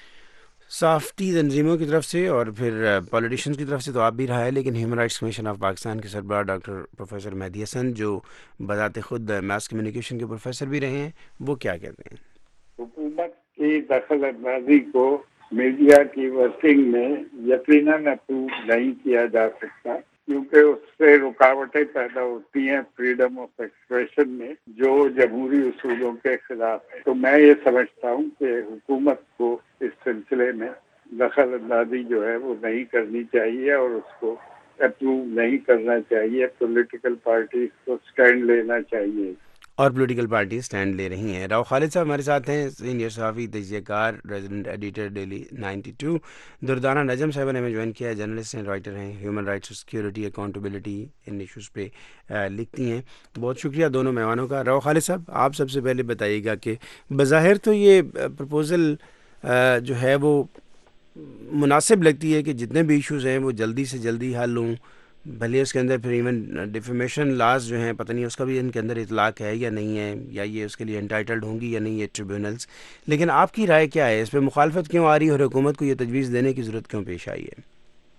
صحافتی تنظیموں کی طرف سے اور پھر پولیٹیشنز کی طرف سے تو آپ بھی رہا ہے, لیکن human rights commission of Pakistan کے سربراہ ڈاکٹر پروفیسر مہدی حسن جو بذات خود میس کمیونیکیشن کے پروفیسر بھی رہے ہیں, وہ کیا کہتے ہیں؟ حکومت کی دخل اندازی کو میڈیا کی ورکنگ میں یقیناً اپروو نہیں کیا جا سکتا کیونکہ اس سے رکاوٹیں پیدا ہوتی ہیں فریڈم آف ایکسپریشن میں جو جمہوری اصولوں کے خلاف ہے. تو میں یہ سمجھتا ہوں کہ حکومت کو اس سلسلے میں دخل اندازی جو ہے وہ نہیں کرنی چاہیے اور اس کو اپروو نہیں کرنا چاہیے. پولیٹیکل پارٹیز کو سٹینڈ لینا چاہیے اور پولیٹیکل پارٹیز سٹینڈ لے رہی ہیں. راؤ خالد صاحب ہمارے ساتھ ہیں, سینئر صحافی, تجزیہ کار, resident editor daily 92. Durdana Najam صاحبہ نے ہمیں جوائن کیا ہے, جرنلسٹ ہیں, رائٹر ہیں, ہیومن رائٹس, سیکیورٹی, اکاؤنٹیبلٹی ان ایشوز پہ لکھتی ہیں. بہت شکریہ دونوں مہمانوں کا. راؤ خالد صاحب آپ سب سے پہلے بتائیے گا کہ بظاہر تو یہ پرپوزل جو ہے وہ مناسب لگتی ہے کہ جتنے بھی ایشوز ہیں وہ جلدی سے جلدی حل ہوں, بھلے اس کے اندر پھر ایون ڈیفیمیشن لاز جو ہیں پتہ نہیں اس کا بھی ان کے اندر اطلاق ہے یا نہیں ہے, یا یہ اس کے لیے انٹائٹلڈ ہوں گی یا نہیں یہ ٹریبیونلز. لیکن آپ کی رائے کیا ہے, اس پہ مخالفت کیوں آ رہی ہے اور حکومت کو یہ تجویز دینے کی ضرورت کیوں پیش آئی ہے؟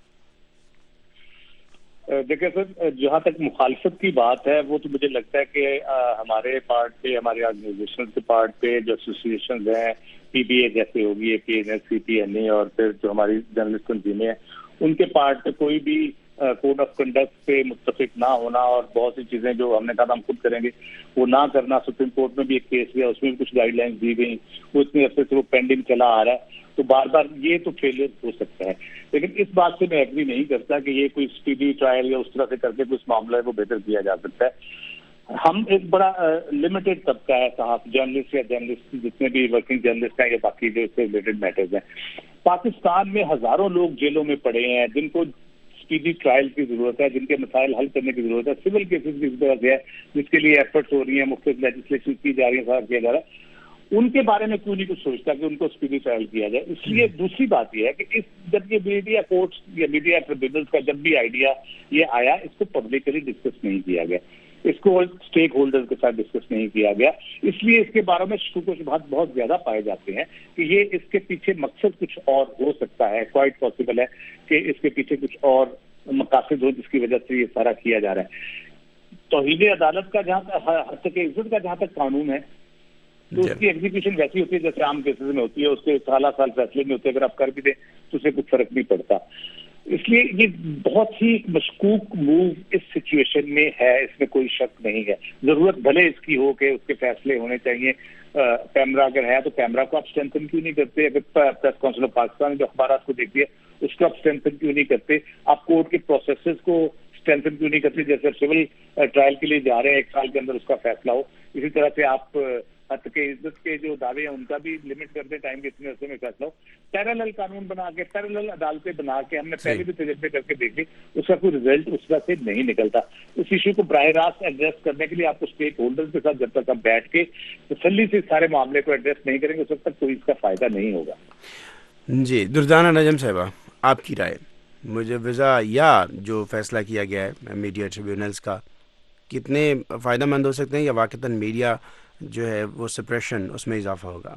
دیکھیں سر, جہاں تک مخالفت کی بات ہے وہ تو مجھے لگتا ہے کہ ہمارے پارٹ پہ, ہمارے آرگنائزیشن کے پارٹ پہ جو ایسوسیشنز ہیں, پی بی اے جیسے ہوگی, P N S, C P N A, اور پھر جو ہماری جرنلسٹ تنظیمیں ہیں, ان کے پارٹ پہ کوئی بھی کوڈ آف کنڈکٹ پہ متفق نہ ہونا اور بہت سی چیزیں جو ہم نے کہا ہم خود کریں گے وہ نہ کرنا. سپریم کورٹ میں بھی ایک کیس گیا, اس میں بھی کچھ گائیڈ لائنس دی گئی, وہ اتنے عرصے سے وہ پینڈنگ چلا آ رہا ہے. تو بار بار یہ تو فیلئر ہو سکتا ہے, لیکن اس بات سے میں ایگری نہیں کرتا کہ یہ کوئی اسپیڈی ٹرائل یا اس طرح سے کر کے کچھ معاملہ ہے وہ بہتر کیا جا سکتا ہے. ہم ایک بڑا لمیٹڈ طبقہ ہے صاحب، جرنلسٹ یا جرنلسٹ جتنے بھی ورکنگ جرنلسٹ ہیں یا باقی جو اس سے ریلیٹڈ میٹرز ہیں. پاکستان میں ہزاروں لوگ جیلوں میں پڑے ہیں جن کو اسپیڈی ٹرائل کی ضرورت ہے، جن کے مسائل حل کرنے کی ضرورت ہے. سول کیسز بھی اس طرح سے ہے جس کے لیے ایفرٹس ہو رہی ہیں، مختلف لیجسلیشن کی جا رہی ہے، سارا کیا جا رہا ہے. ان کے بارے میں کیوں نہیں کچھ سوچتا کہ ان کو اسپیڈی ٹرائل کیا جائے. اس لیے دوسری بات یہ ہے کہ جب یہ میڈیا کورٹس یا میڈیا ٹریبیونلز کا جب بھی آئیڈیا یہ آیا، اس کو پبلکلی ڈسکس نہیں کیا گیا، اس کو اسٹیک ہولڈر کے ساتھ ڈسکس نہیں کیا گیا. اس لیے اس کے بارے میں شکوک و شبہات بہت زیادہ پائے جاتے ہیں کہ یہ اس کے پیچھے مقصد کچھ اور ہو سکتا ہے. کوائٹ پاسبل ہے کہ اس کے پیچھے کچھ اور مقاصد ہو جس کی وجہ سے یہ سارا کیا جا رہا ہے. توہین عدالت کا جہاں حد کے عزت کا جہاں تک قانون ہے تو اس کی ایگزیکیوشن ویسی ہوتی ہے جیسے عام کیسز میں ہوتی ہے، اس کے سالہ سال فیصلے میں ہوتے ہیں. اگر آپ کر بھی دیں تو اسے کچھ فرق نہیں پڑتا. اس لیے یہ بہت ہی مشکوک موو اس سچویشن میں ہے، اس میں کوئی شک نہیں ہے. ضرورت بھلے اس کی ہو کہ اس کے فیصلے ہونے چاہیے. کیمرہ اگر ہے تو کیمرہ کو آپ اسٹرینتھن کیوں نہیں کرتے؟ اگر پریس کاؤنسل آف پاکستان جو اخبارات کو دیکھتی ہے اس کو آپ اسٹرینتھن کیوں نہیں کرتے؟ آپ کورٹ کے پروسیسز کو اسٹرینتھن کیوں نہیں کرتے؟ جیسے سول ٹرائل کے لیے جا رہے ہیں 1 سال کے اندر اس کا فیصلہ ہو، اسی طرح سے آپ حد کے عزت کے جو دعوے ہیں ان کا بھی لمٹ کر دیں ٹائم کے اتنے عرصے میں فیصلہ ہو. پیرالل قانون بنا کے، پیرالل عدالتیں بنا کے ہم نے پہلے بھی تجربے کر کے دیکھے، اس کا کوئی رزلٹ اس طرح سے نہیں نکلتا. اس ایشو کو براہ راست ایڈریس کرنے کے لیے آپ کو اسٹیک ہولڈر کے ساتھ جب تک آپ بیٹھ کے تسلی سے سارے معاملے کو ایڈریس نہیں کریں گے اس وقت تک کوئی اس کا فائدہ نہیں ہوگا. جی دردانہ نجم صاحبہ، آپ کی رائے مجوزہ یا جو فیصلہ کیا گیا ہے میڈیا ٹریبیونلز کا کتنے فائدہ مند ہو سکتے ہیں، یا واقعتاً میڈیا جو ہے وہ سپریشن اس میں اضافہ ہوگا؟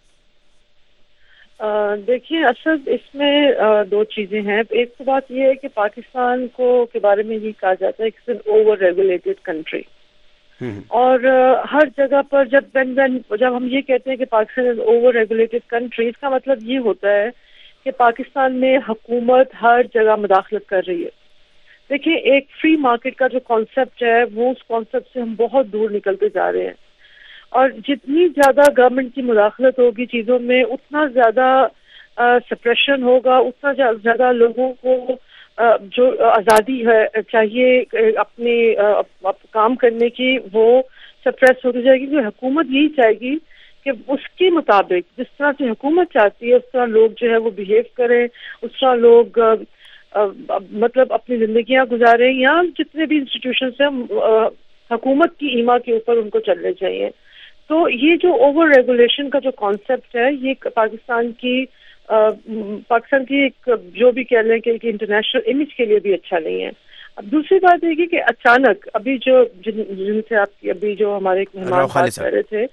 دیکھیے اصل اس میں 2 چیزیں ہیں. ایک تو بات یہ ہے کہ پاکستان کو کے بارے میں یہ کہا جاتا ہے کہ it's an over regulated country, اور ہر جگہ پر جب ہم یہ کہتے ہیں کہ Pakistan is over regulated country, اس کا مطلب یہ ہوتا ہے کہ پاکستان میں حکومت ہر جگہ مداخلت کر رہی ہے. دیکھیے ایک فری مارکیٹ کا جو کانسیپٹ ہے وہ اس کانسیپٹ سے ہم بہت دور نکلتے جا رہے ہیں، اور جتنی زیادہ گورنمنٹ کی مداخلت ہوگی چیزوں میں اتنا زیادہ سپریشن ہوگا، اتنا زیادہ لوگوں کو جو آزادی ہے چاہیے اپنے کام کرنے کی وہ سپریس ہوتی جائے گی. کیونکہ حکومت یہی چاہے گی کہ اس کے مطابق جس طرح سے حکومت چاہتی ہے اس طرح لوگ جو ہے وہ بہیو کریں، اس طرح لوگ مطلب اپنی زندگیاں گزاریں، یا جتنے بھی انسٹیٹیوشنس ہیں حکومت کی ایما کے اوپر ان کو چلنے چاہیے. تو یہ جو اوور ریگولیشن کا جو کانسیپٹ ہے یہ پاکستان کی ایک جو بھی کہہ لیں کہ انٹرنیشنل امیج کے لیے بھی اچھا نہیں ہے. اب دوسری بات یہ کہ اچانک ابھی جو جن سے آپ ابھی جو ہمارے مہمان بات کر رہے تھے،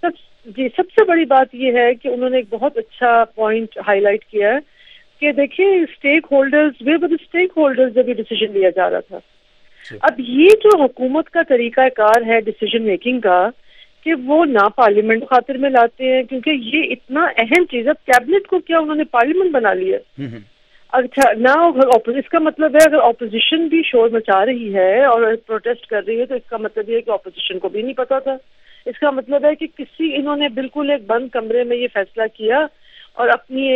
سب سے بڑی بات یہ ہے کہ انہوں نے ایک بہت اچھا پوائنٹ ہائی لائٹ کیا ہے کہ دیکھیے اسٹیک ہولڈرز جب یہ ڈیسیژن لیا جا رہا تھا. اب یہ جو حکومت کا طریقہ کار ہے ڈیسیژن میکنگ کا کہ وہ نہ پارلیمنٹ خاطر میں لاتے ہیں، کیونکہ یہ اتنا اہم چیز ہے. کیبنٹ کو کیا انہوں نے پارلیمنٹ بنا لیا. اچھا نہ اس کا مطلب ہے اگر اپوزیشن بھی شور مچا رہی ہے اور پروٹیسٹ کر رہی ہے تو اس کا مطلب یہ ہے کہ اپوزیشن کو بھی نہیں پتا تھا. اس کا مطلب ہے کہ انہوں نے بالکل ایک بند کمرے میں یہ فیصلہ کیا اور اپنی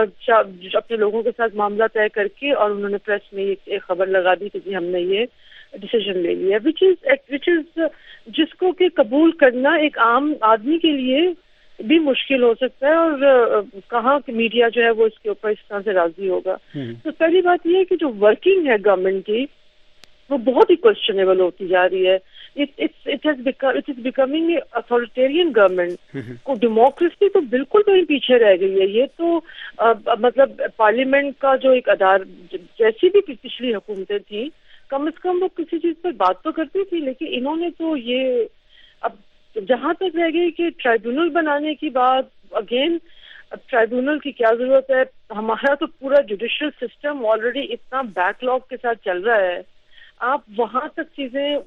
اپنے لوگوں کے ساتھ معاملہ طے کر کے اور انہوں نے پریس میں ایک خبر لگا دی کہ جی ہم نے یہ ڈیسیژن لے لیا، وچ از جس کو کہ قبول کرنا ایک عام آدمی کے لیے بھی مشکل ہو سکتا ہے، اور کہاں کہ میڈیا جو ہے وہ اس کے اوپر اس طرح سے راضی ہوگا. تو پہلی بات یہ ہے کہ جو ورکنگ ہے گورنمنٹ کی وہ بہت ہی کوشچنیبل ہوتی جا رہی ہے. It is becoming authoritarian government. Democracy تو بالکل کہیں پیچھے رہ گئی ہے. یہ تو مطلب پارلیمنٹ کا جو ایک جیسی بھی پچھلی حکومتیں تھیں کم از کم وہ کسی چیز پر بات تو کرتی تھی، لیکن انہوں نے تو یہ اب جہاں تک رہ گئی کہ ٹرائیبیونل بنانے کی بات. اگین اب ٹرائیبیونل کی کیا ضرورت ہے؟ ہمارا تو پورا جوڈیشل سسٹم آلریڈی اتنا بیک لاگ کے ساتھ چل رہا ہے. آپ وہاں تک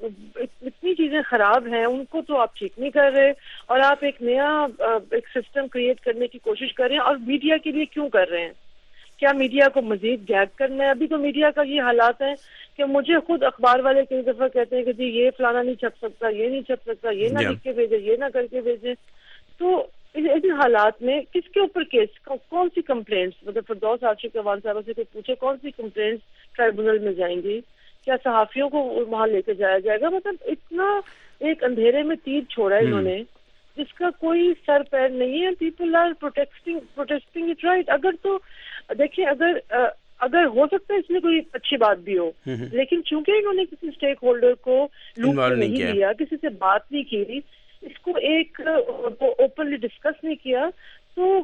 اتنی چیزیں خراب ہیں ان کو تو آپ ٹھیک نہیں کر رہے، اور آپ ایک نیا ایک سسٹم کریٹ کرنے کی کوشش کر رہے ہیں. اور میڈیا کے لیے کیوں کر رہے ہیں؟ کیا میڈیا کو مزید گیگ کرنا ہے؟ ابھی تو میڈیا کا یہ حالات ہے کہ مجھے خود اخبار والے کئی دفعہ کہتے ہیں کہ جی یہ فلانا نہیں چھپ سکتا، یہ نہیں چھپ سکتا، یہ نہ لکھ کے بھیجے، یہ نہ کر کے بھیجے. تو ان حالات میں کس کے اوپر کیس، کون سی کمپلینٹس، مطلب فردوس عاشق اقبال صاحبہ سے کوئی پوچھے کون سی کمپلینٹس ٹرائیبونل میں جائیں گی؟ کیا صحافیوں کو وہاں لے کے جایا جائے گا؟ مطلب اتنا ایک اندھیرے میں تیر چھوڑا انہوں نے جس کا کوئی سر پیر نہیں ہے. People are protesting it right. اگر تو دیکھیں اگر ہو سکتا ہے اس میں کوئی اچھی بات بھی ہو, لیکن چونکہ انہوں نے کسی اسٹیک ہولڈر کو لوپ میں نہیں لیا, کسی سے بات نہیں کی, اس کو ایک اوپنلی ڈسکس نہیں کیا, تو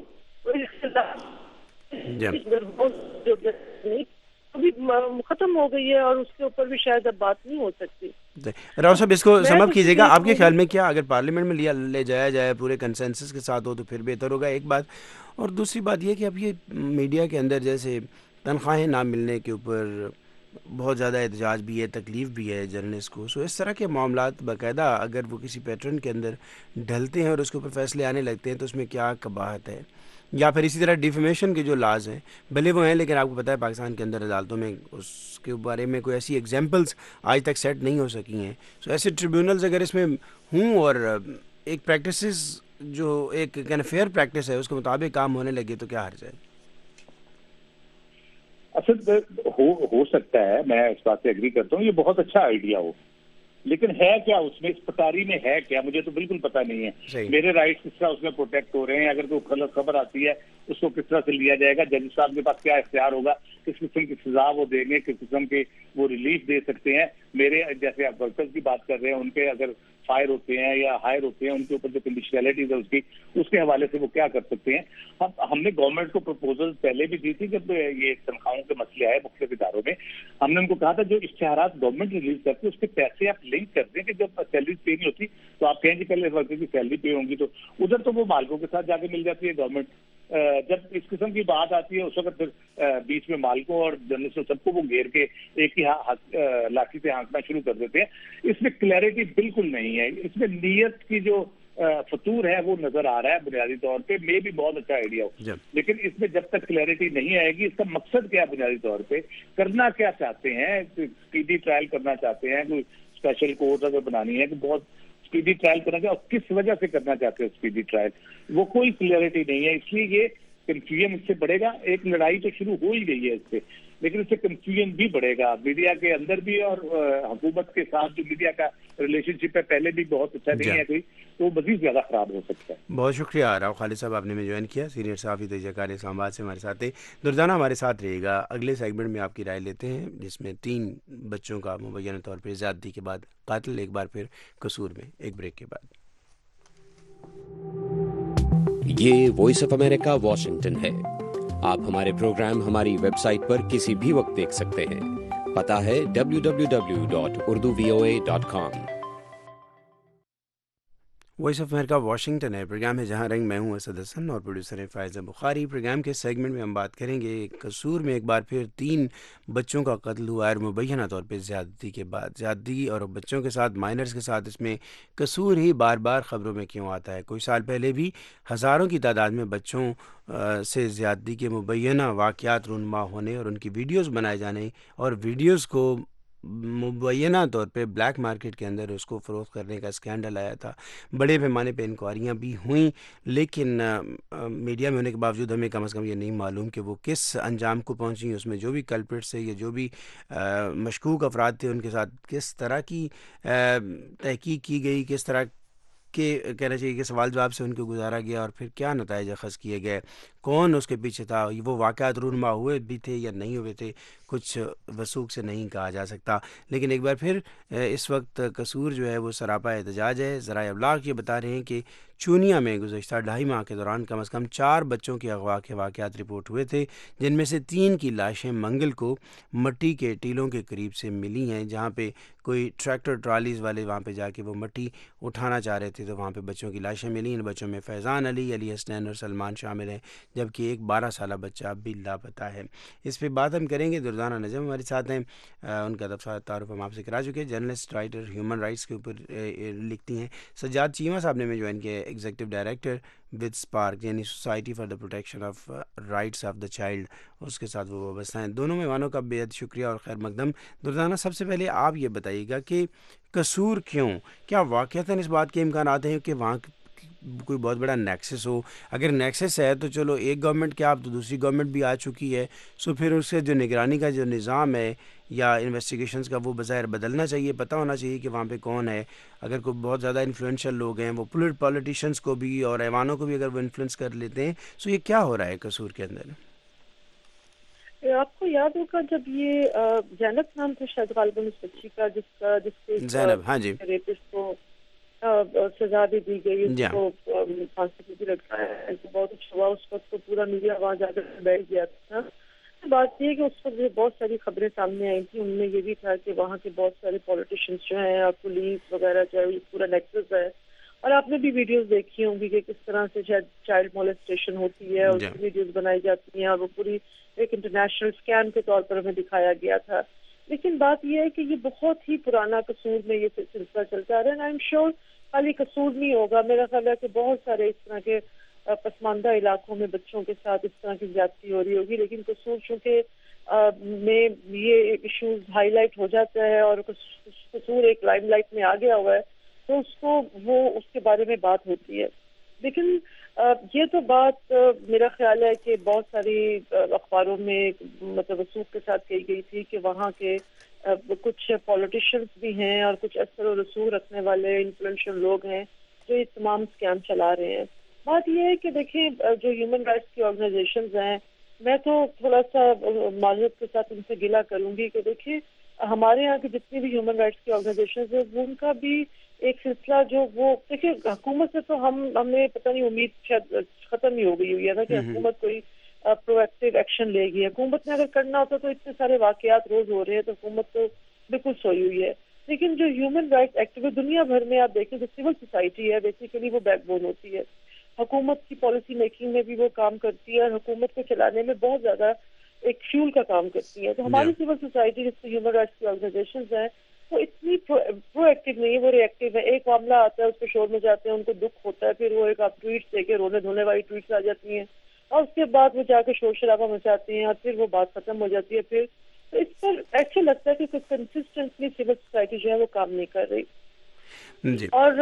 ابھی ختم ہو گئی ہے اور اس کے اوپر بھی شاید اب بات نہیں ہو سکتی. راؤ صاحب اس کو سم اپ کیجیے گا, آپ کے خیال میں کیا اگر پارلیمنٹ میں لے جایا جائے پورے کنسنسس کے ساتھ ہو تو پھر بہتر ہوگا, ایک بات. اور دوسری بات یہ کہ اب یہ میڈیا کے اندر جیسے تنخواہیں نہ ملنے کے اوپر بہت زیادہ احتجاج بھی ہے, تکلیف بھی ہے جرنلسٹ کو, سو اس طرح کے معاملات باقاعدہ اگر وہ کسی پیٹرن کے اندر ڈھلتے ہیں اور اس کے اوپر فیصلے آنے لگتے ہیں تو اس میں کیا قباحت ہے؟ یا پھر اسی طرح ڈیفیمیشن کے جو لاز ہیں بھلے وہ ہیں, لیکن آپ کو پتہ ہے پاکستان کے اندر عدالتوں میں اس کے بارے میں کوئی ایسی ایگزامپلس آج تک سیٹ نہیں ہو سکی ہیں. سو ایسے ٹریبیونلز اگر اس میں ہوں اور ایک پریکٹسز جو ایک فیئر پریکٹس ہے اس کے مطابق کام ہونے لگے تو کیا حرج ہے؟ اصل ہو سکتا ہے, میں اس بات سے ایگری کرتا ہوں, یہ بہت اچھا آئیڈیا ہو, لیکن ہے کیا اس میں, اس پٹاری میں ہے کیا, مجھے تو بالکل پتہ نہیں ہے. میرے رائٹس کس طرح اس میں پروٹیکٹ ہو رہے ہیں, اگر کوئی غلط خبر آتی ہے اس کو کس طرح سے لیا جائے گا, جج صاحب کے پاس کیا اختیار ہوگا, کس قسم کی سزا وہ دیں گے, کس قسم کے وہ ریلیف دے سکتے ہیں. میرے جیسے آپ ورکرز کی بات کر رہے ہیں, ان کے اگر فائر ہوتے ہیں یا ہائر ہوتے ہیں, ان کے اوپر جو کنڈیشنلٹیز ہے اس کے حوالے سے وہ کیا کر سکتے ہیں. ہم نے گورنمنٹ کو پروپوزل پہلے بھی دی تھی جب یہ تنخواہوں کے مسئلے آئے مختلف اداروں میں. ہم نے ان کو کہا تھا جو اشتہارات گورنمنٹ ریلیز کرتی ہے اس کے پیسے آپ لنک کر دیں کہ جب سیلری پے نہیں ہوتی تو آپ کہیں گے پہلے ورکر کی سیلری پے ہوں گی, تو ادھر تو وہ مالکوں کے ساتھ جا کے مل جاتی ہے گورنمنٹ. جب اس قسم کی بات آتی ہے اس وقت پھر بیچ میں مالکوں اور جرنلسٹوں سب کو وہ گھیر کے ایک ہی لاٹھی سے ہانکنا شروع کر دیتے ہیں. اس میں کلیئرٹی بالکل نہیں ہے, اس میں نیت کی جو فطور ہے وہ نظر آ رہا ہے بنیادی طور پہ. میں بھی بہت اچھا آئیڈیا ہو, لیکن اس میں جب تک کلیئرٹی نہیں آئے گی اس کا مقصد کیا بنیادی طور پہ, کرنا کیا چاہتے ہیں, اسپیڈی ٹرائل کرنا چاہتے ہیں, کوئی اسپیشل کورٹ اگر بنانی ہے کہ بہت اسپیڈی ٹرائل کرنا چاہتے ہیں, اور کس وجہ سے کرنا چاہتے ہیں اسپیڈی ٹرائل, وہ کوئی کلیئرٹی نہیں ہے. اس لیے یہ کنفیوژن اس سے بڑھے گا. ایک لڑائی تو شروع ہو ہی گئی ہے اس سے, لیکن اس سے کنفیوژن بھی بڑھے گا میڈیا کے اندر بھی, اور حکومت کے ساتھ جو میڈیا کا ریلیشن شپ ہے پہلے بھی بہت اچھا نہیں ہے کوئی, تو وہ مزید زیادہ خراب ہو سکتا ہے. بہت شکریہ راؤ خالد صاحب, آپ نے میں جوائن کیا, سینئر صحافی تجزیہ کار اسلام آباد سے ہمارے ساتھ ہیں. دردانہ ہمارے ساتھ رہے گا, اگلے سیگمنٹ میں آپ کی رائے لیتے ہیں جس میں 3 بچوں کا مبینہ طور پہ زیادتی کے بعد قاتل ایک بار پھر قصور میں. ایک بریک کے بعد. یہ وائس آف امریکہ واشنگٹن ہے. آپ ہمارے پروگرام ہماری ویب سائٹ پر کسی بھی وقت دیکھ سکتے ہیں. پتہ ہے www.urduvoa.com. Voice of America Washington ہے, پروگرام ہے جہاں رنگ. میں ہوں اسد حسن اور پروڈیوسر ہے فائز بخاری. پروگرام کے سیگمنٹ میں ہم بات کریں گے قصور میں ایک بار پھر 3 بچوں کا قتل ہوا ہے, اور مبینہ طور پہ زیادتی کے بعد. زیادتی اور بچوں کے ساتھ, مائنرز کے ساتھ, اس میں قصور ہی بار بار خبروں میں کیوں آتا ہے؟ کوئی سال پہلے بھی ہزاروں کی تعداد میں بچوں سے زیادتی کے مبینہ واقعات رونما ہونے اور ان کی ویڈیوز بنائے جانے, اور ویڈیوز کو مبینہ طور پہ بلیک مارکیٹ کے اندر اس کو فروخت کرنے کا اسکینڈل آیا تھا. بڑے پیمانے پہ انکوائریاں بھی ہوئیں, لیکن میڈیا میں ہونے کے باوجود ہمیں کم از کم یہ نہیں معلوم کہ وہ کس انجام کو پہنچیں. اس میں جو بھی کلپریٹس تھے یا جو بھی مشکوک افراد تھے ان کے ساتھ کس طرح کی تحقیق کی گئی, کس طرح کہ کہنا چاہیے کہ سوال جواب سے ان کو گزارا گیا, اور پھر کیا نتائج اخذ کیے گئے, کون اس کے پیچھے تھا, وہ واقعات رونما ہوئے بھی تھے یا نہیں ہوئے تھے, کچھ وثوق سے نہیں کہا جا سکتا. لیکن ایک بار پھر اس وقت قصور جو ہے وہ سراپا احتجاج ہے. ذرائع ابلاغ یہ بتا رہے ہیں کہ چونیا میں گزشتہ 2.5 ماہ کے دوران کم از کم 4 بچوں کے اغوا کے واقعات رپورٹ ہوئے تھے, جن میں سے 3 کی لاشیں منگل کو مٹی کے ٹیلوں کے قریب سے ملی ہیں, جہاں پہ کوئی ٹریکٹر ٹرالیز والے وہاں پہ جا کے وہ مٹی اٹھانا چاہ رہے تھے, تو وہاں پہ بچوں کی لاشیں ملی. ان بچوں میں فیضان علی, علی حسنین اور سلمان شامل ہیں, جبکہ ایک 12 سالہ بچہ اب بھی لاپتہ ہے. اس پہ بات ہم کریں گے. دردانہ نجم ہمارے ساتھ ہیں, ان کا تعارف ہم آپ سے کرا چکے. جرنلسٹ, رائٹر, ہیومن رائٹس کے اوپر لکھتی ہیں. سجاد چیمہ صاحب نے میں جوائن کیا, ایگزیکٹو ڈائریکٹر ود اسپارک, یعنی society for the protection of rights of the child, اس کے ساتھ وہ وابستہ ہیں. دونوں مہمانوں کا بے حد شکریہ اور خیر مقدم. دردانہ, سب سے پہلے آپ یہ بتائیے گا کہ قصور کیوں, کیا واقعتاً اس بات کے امکانات ہیں کہ وہاں کوئی بہت بڑا نیکسس ہو. اگر نیکسس ہے تو چلو ایک گورنمنٹ کیا اب تو دوسری گورنمنٹ بھی آ چکی ہے, سو پھر اس سے جو نگرانی کا جو نظام ہے یا انویسٹیگیشنز کا وہ بظاہر بدلنا چاہیے, پتہ ہونا چاہیے کہ وہاں پہ کون ہے. اگر کوئی بہت زیادہ انفلوئنشل لوگ ہیں وہ پولیٹیشنز کو بھی اور ایوانوں کو بھی اگر وہ انفلوئنس کر لیتے ہیں, سو یہ کیا ہو رہا ہے قصور کے اندر؟ آپ کو یاد ہوگا جب یہ زینب نام تھا شاید غالباً اس بچی کا جس کے زینب, ہاں جی, ریپسٹ کو سزا بھی دی گئی, اس کو پھانسی پہ بھی لٹکایا ہے, بہت اچھا ہوا. اس وقت تو پورا میڈیا وہاں جا کر بیٹھ گیا تھا. بات یہ ہے کہ اس وقت بہت ساری خبریں سامنے آئی تھیں, ان میں یہ بھی تھا کہ وہاں کے بہت سارے پولیٹیشینس جو ہیں اور پولیس وغیرہ جو ہے پورا نیکسس ہے. اور آپ نے بھی ویڈیوز دیکھی ہوں گی کہ کس طرح سے شاید چائلڈ مولیسٹیشن ہوتی ہے, اور اس کی ویڈیوز بنائی جاتی ہیں, اور وہ پوری ایک انٹرنیشنل اسکیم کے طور پر ہمیں دکھایا گیا تھا. لیکن بات یہ ہے کہ یہ بہت ہی پرانا قصور میں یہ سلسلہ چلتا آ رہا ہے. اینڈ آئی ایم شیور خالی قصور نہیں ہوگا, میرا خیال ہے کہ بہت سارے اس طرح کے پسماندہ علاقوں میں بچوں کے ساتھ اس طرح کی زیادتی ہو رہی ہوگی. لیکن قصور چونکہ میں یہ ایشوز ہائی لائٹ ہو جاتا ہے اور قصور ایک لائم لائٹ میں آ گیا ہوا ہے, تو اس کو وہ اس کے بارے میں بات ہوتی ہے. لیکن یہ تو بات میرا خیال ہے کہ بہت ساری اخباروں میں مطلب وثوق کے ساتھ کہی گئی تھی کہ وہاں کے کچھ پولیٹیشینس بھی ہیں اور کچھ اثر و رسوخ رکھنے والے انفلوئنشل لوگ ہیں جو یہ تمام اسکیم چلا رہے ہیں. بات یہ ہے کہ دیکھیں جو ہیومن رائٹس کی آرگنائزیشنز ہیں, میں تو تھوڑا سا معذرت کے ساتھ ان سے گلہ کروں گی کہ دیکھیں ہمارے یہاں کی جتنی بھی ہیومن رائٹس کی آرگنائزیشنز ہیں وہ ان کا بھی ایک سلسلہ جو وہ دیکھیں حکومت سے تو ہمیں پتہ نہیں امید شاید ختم ہی ہو گئی ہوئی ہے نا کہ حکومت کوئی پرو ایکٹیو ایکشن لے گی. حکومت نے اگر کرنا ہوتا تو اتنے سارے واقعات روز ہو رہے ہیں, تو حکومت تو بالکل سوئی ہوئی ہے. لیکن جو ہیومن رائٹس ایکٹیوسٹ دنیا بھر میں آپ دیکھیں جو سول سوسائٹی ہے بیسیکلی وہ بیک بون ہوتی ہے. حکومت کی پالیسی میکنگ میں بھی وہ کام کرتی ہے اور حکومت کو چلانے میں بہت زیادہ ایک فیول کا کام کرتی ہے. تو ہماری سول سوسائٹی جس میں ہیومن رائٹس کی آرگنائزیشنز ہیں وہ اتنی پرو ایکٹیو نہیں ہے, وہ ری ایکٹیو ہے. ایک معاملہ آتا ہے اس پہ شور میں جاتے ہیں, ان کو دکھ ہوتا ہے, پھر وہ ایک آپ ٹویٹس دے کے رونے دھونے والی ٹویٹس آ جاتی ہیں اور اس کے بعد وہ جا کے شور شرابہ مچاتے ہیں اور پھر وہ بات ختم ہو جاتی ہے. پھر تو اس پر ایسا لگتا ہے کہ کوئی کنسسٹنٹلی سول سوسائٹی جو ہے وہ کام نہیں کر رہی. اور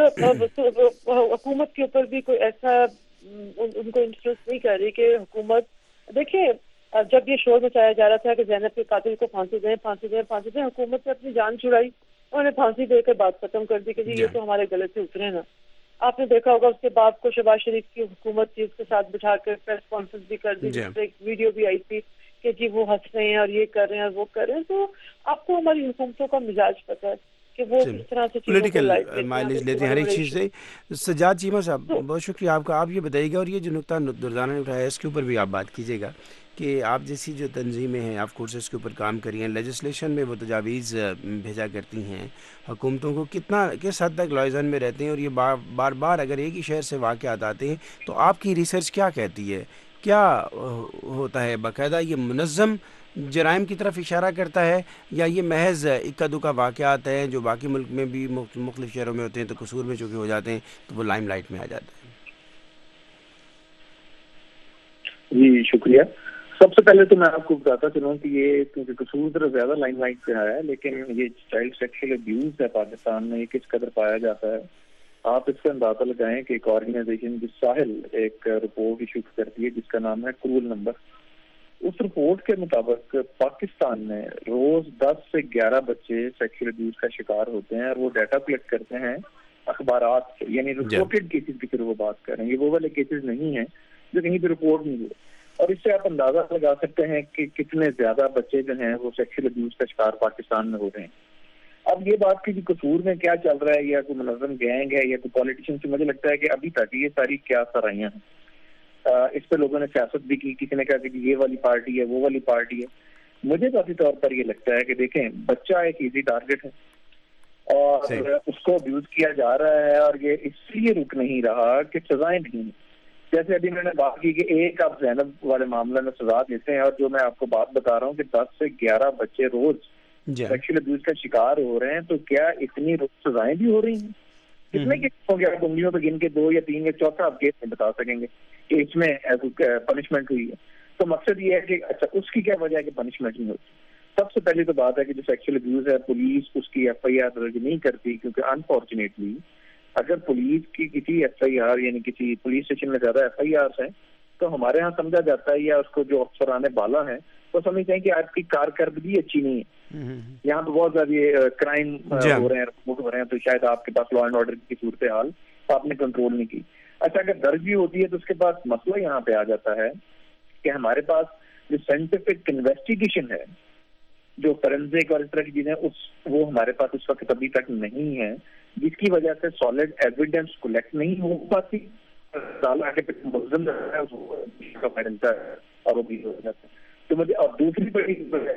حکومت کے اوپر بھی کوئی ایسا ان کو انفلوئنس نہیں کر رہی کہ حکومت دیکھیں جب یہ شور مچایا جا رہا تھا کہ زینب کے قاتل کو پھانسی دیں, حکومت نے اپنی جان چھڑائی, انہوں نے پھانسی دے کر بات ختم کر دی کہ جی یہ تو ہمارے گلے سے اترے نا. آپ نے دیکھا ہوگا اس کے باپ کو شہباز شریف کی حکومت تھی, اس کے ساتھ بٹھا کر پریس کانفرنس بھی کر دی, جس پہ ایک ویڈیو بھی آئی تھی کہ جی وہ ہنس رہے ہیں اور یہ کر رہے ہیں اور وہ کر رہے ہیں. تو آپ کو ہماری حکومتوں کا مزاج پتہ ہے کہ وہ کس طرح سے پولیٹیکل مائلیج لیتے ہیں ہر ایک چیز سے. سجاد چیمہ صاحب بہت شکریہ آپ کا. آپ یہ بتائیے گا, اور یہ جو نقطہ دردانہ نے اٹھایا ہے اس کے اوپر بھی آپ بات کیجیے گا کہ آپ جیسی جو تنظیمیں ہیں آپ کورسز کے اوپر کام کری ہیں, لیجسلیشن میں وہ تجاویز بھیجا کرتی ہیں حکومتوں کو, کس حد تک لائزن میں رہتے ہیں, اور یہ بار بار اگر ایک ہی شہر سے واقعات آتے ہیں تو آپ کی ریسرچ کیا کہتی ہے, کیا ہوتا ہے باقاعدہ یہ منظم جرائم کی طرف اشارہ کرتا ہے یا یہ محض اکا دکا واقعات ہیں جو باقی ملک میں بھی مختلف شہروں میں ہوتے ہیں تو قصور میں چونکہ ہو جاتے ہیں تو وہ لائم لائٹ میں آ جاتے ہیں؟ جی شکریہ. سب سے پہلے تو میں آپ کو بتاتا چلوں کہ یہ کیونکہ قصور ذرا زیادہ لائم لائٹ پہ آیا ہے, لیکن یہ چائلڈ سیکشل ابیوز ہے پاکستان میں, یہ کس قدر پایا جاتا ہے آپ اس کا اندازہ لگائیں کہ ایک آرگنائزیشن جس ساحل ایک رپورٹ ایشو کرتی ہے جس کا نام ہے کرول نمبر. اس رپورٹ کے مطابق پاکستان میں روز 10 سے 11 بچے سیکشل ابیوز کا شکار ہوتے ہیں, اور وہ ڈیٹا کلیکٹ کرتے ہیں اخبارات سے, یعنی رپورٹڈ کیسز کی طرف وہ بات کر رہے ہیں, یہ وہ والے کیسز نہیں ہیں جو کہیں پہ رپورٹ نہیں ہوئے. اور اس سے آپ اندازہ لگا سکتے ہیں کہ کتنے زیادہ بچے جو ہیں وہ سیکشل ابیوز کا شکار پاکستان میں ہو رہے ہیں. اب یہ بات کی قصور میں کیا چل رہا ہے, یا کوئی منظم گینگ ہے یا کوئی پولیٹیشین, سے مجھے لگتا ہے کہ ابھی تک یہ ساری کیا سرائیاں ہیں. اس پہ لوگوں نے سیاست بھی کی, کسی نے کہا کہ یہ والی پارٹی ہے وہ والی پارٹی ہے. مجھے ذاتی طور پر یہ لگتا ہے کہ دیکھیں بچہ ایک ایزی ٹارگٹ ہے اور اس کو ابیوز کیا جا رہا ہے, اور یہ اس لیے رک نہیں رہا کہ سزائیں نہیں ہیں. جیسے ابھی میں نے بات کی کہ ایک آپ زینب والے معاملے میں سزا دیتے ہیں, اور جو میں آپ کو بات بتا رہا ہوں کہ 10 سے 11 بچے روز سیکشل ابیوز کا شکار ہو رہے ہیں, تو کیا اتنی سزائیں بھی ہو رہی ہیں؟ کتنے کیس ہوں گے آپ انگلیوں پہ گن کے 2 یا 3 یا 4 آپ کیس میں بتا سکیں گے کہ اس میں پنشمنٹ ہوئی ہے. تو مقصد یہ ہے کہ اچھا اس کی کیا وجہ ہے کہ پنشمنٹ نہیں ہوتی. سب سے پہلی تو بات ہے کہ جو سیکشل ابیوز ہے پولیس اس کی ایف آئی آر درج نہیں کرتی, کیونکہ انفارچونیٹلی اگر پولیس کی کسی FIR یعنی کسی پولیس اسٹیشن میں زیادہ FIRs ہیں تو ہمارے ہاں سمجھا جاتا ہے یا اس کو جو افسران بالا ہیں وہ سمجھتے ہیں کہ آپ کی کارکردگی اچھی نہیں ہے. یہاں پہ بہت زیادہ کرائم ہو رہے ہیں، رپورٹ ہو رہے ہیں، تو شاید آپ کے پاس لا اینڈ آرڈر کی صورتحال آپ نے کنٹرول نہیں کی. اچھا اگر درج بھی ہوتی ہے تو اس کے بعد مسئلہ یہاں پہ آ جاتا ہے کہ ہمارے پاس جو سائنٹیفک انویسٹیگیشن ہے، جو فورینزک اور اس طرح کی چیزیں وہ ہمارے پاس اس وقت ابھی تک نہیں ہے، جس کی وجہ سے سالڈ ایویڈنس کلیکٹ نہیں ہو پاتی. ملزم اور وہ بھی ہو جاتا ہے. تو مجھے اور دوسری بڑی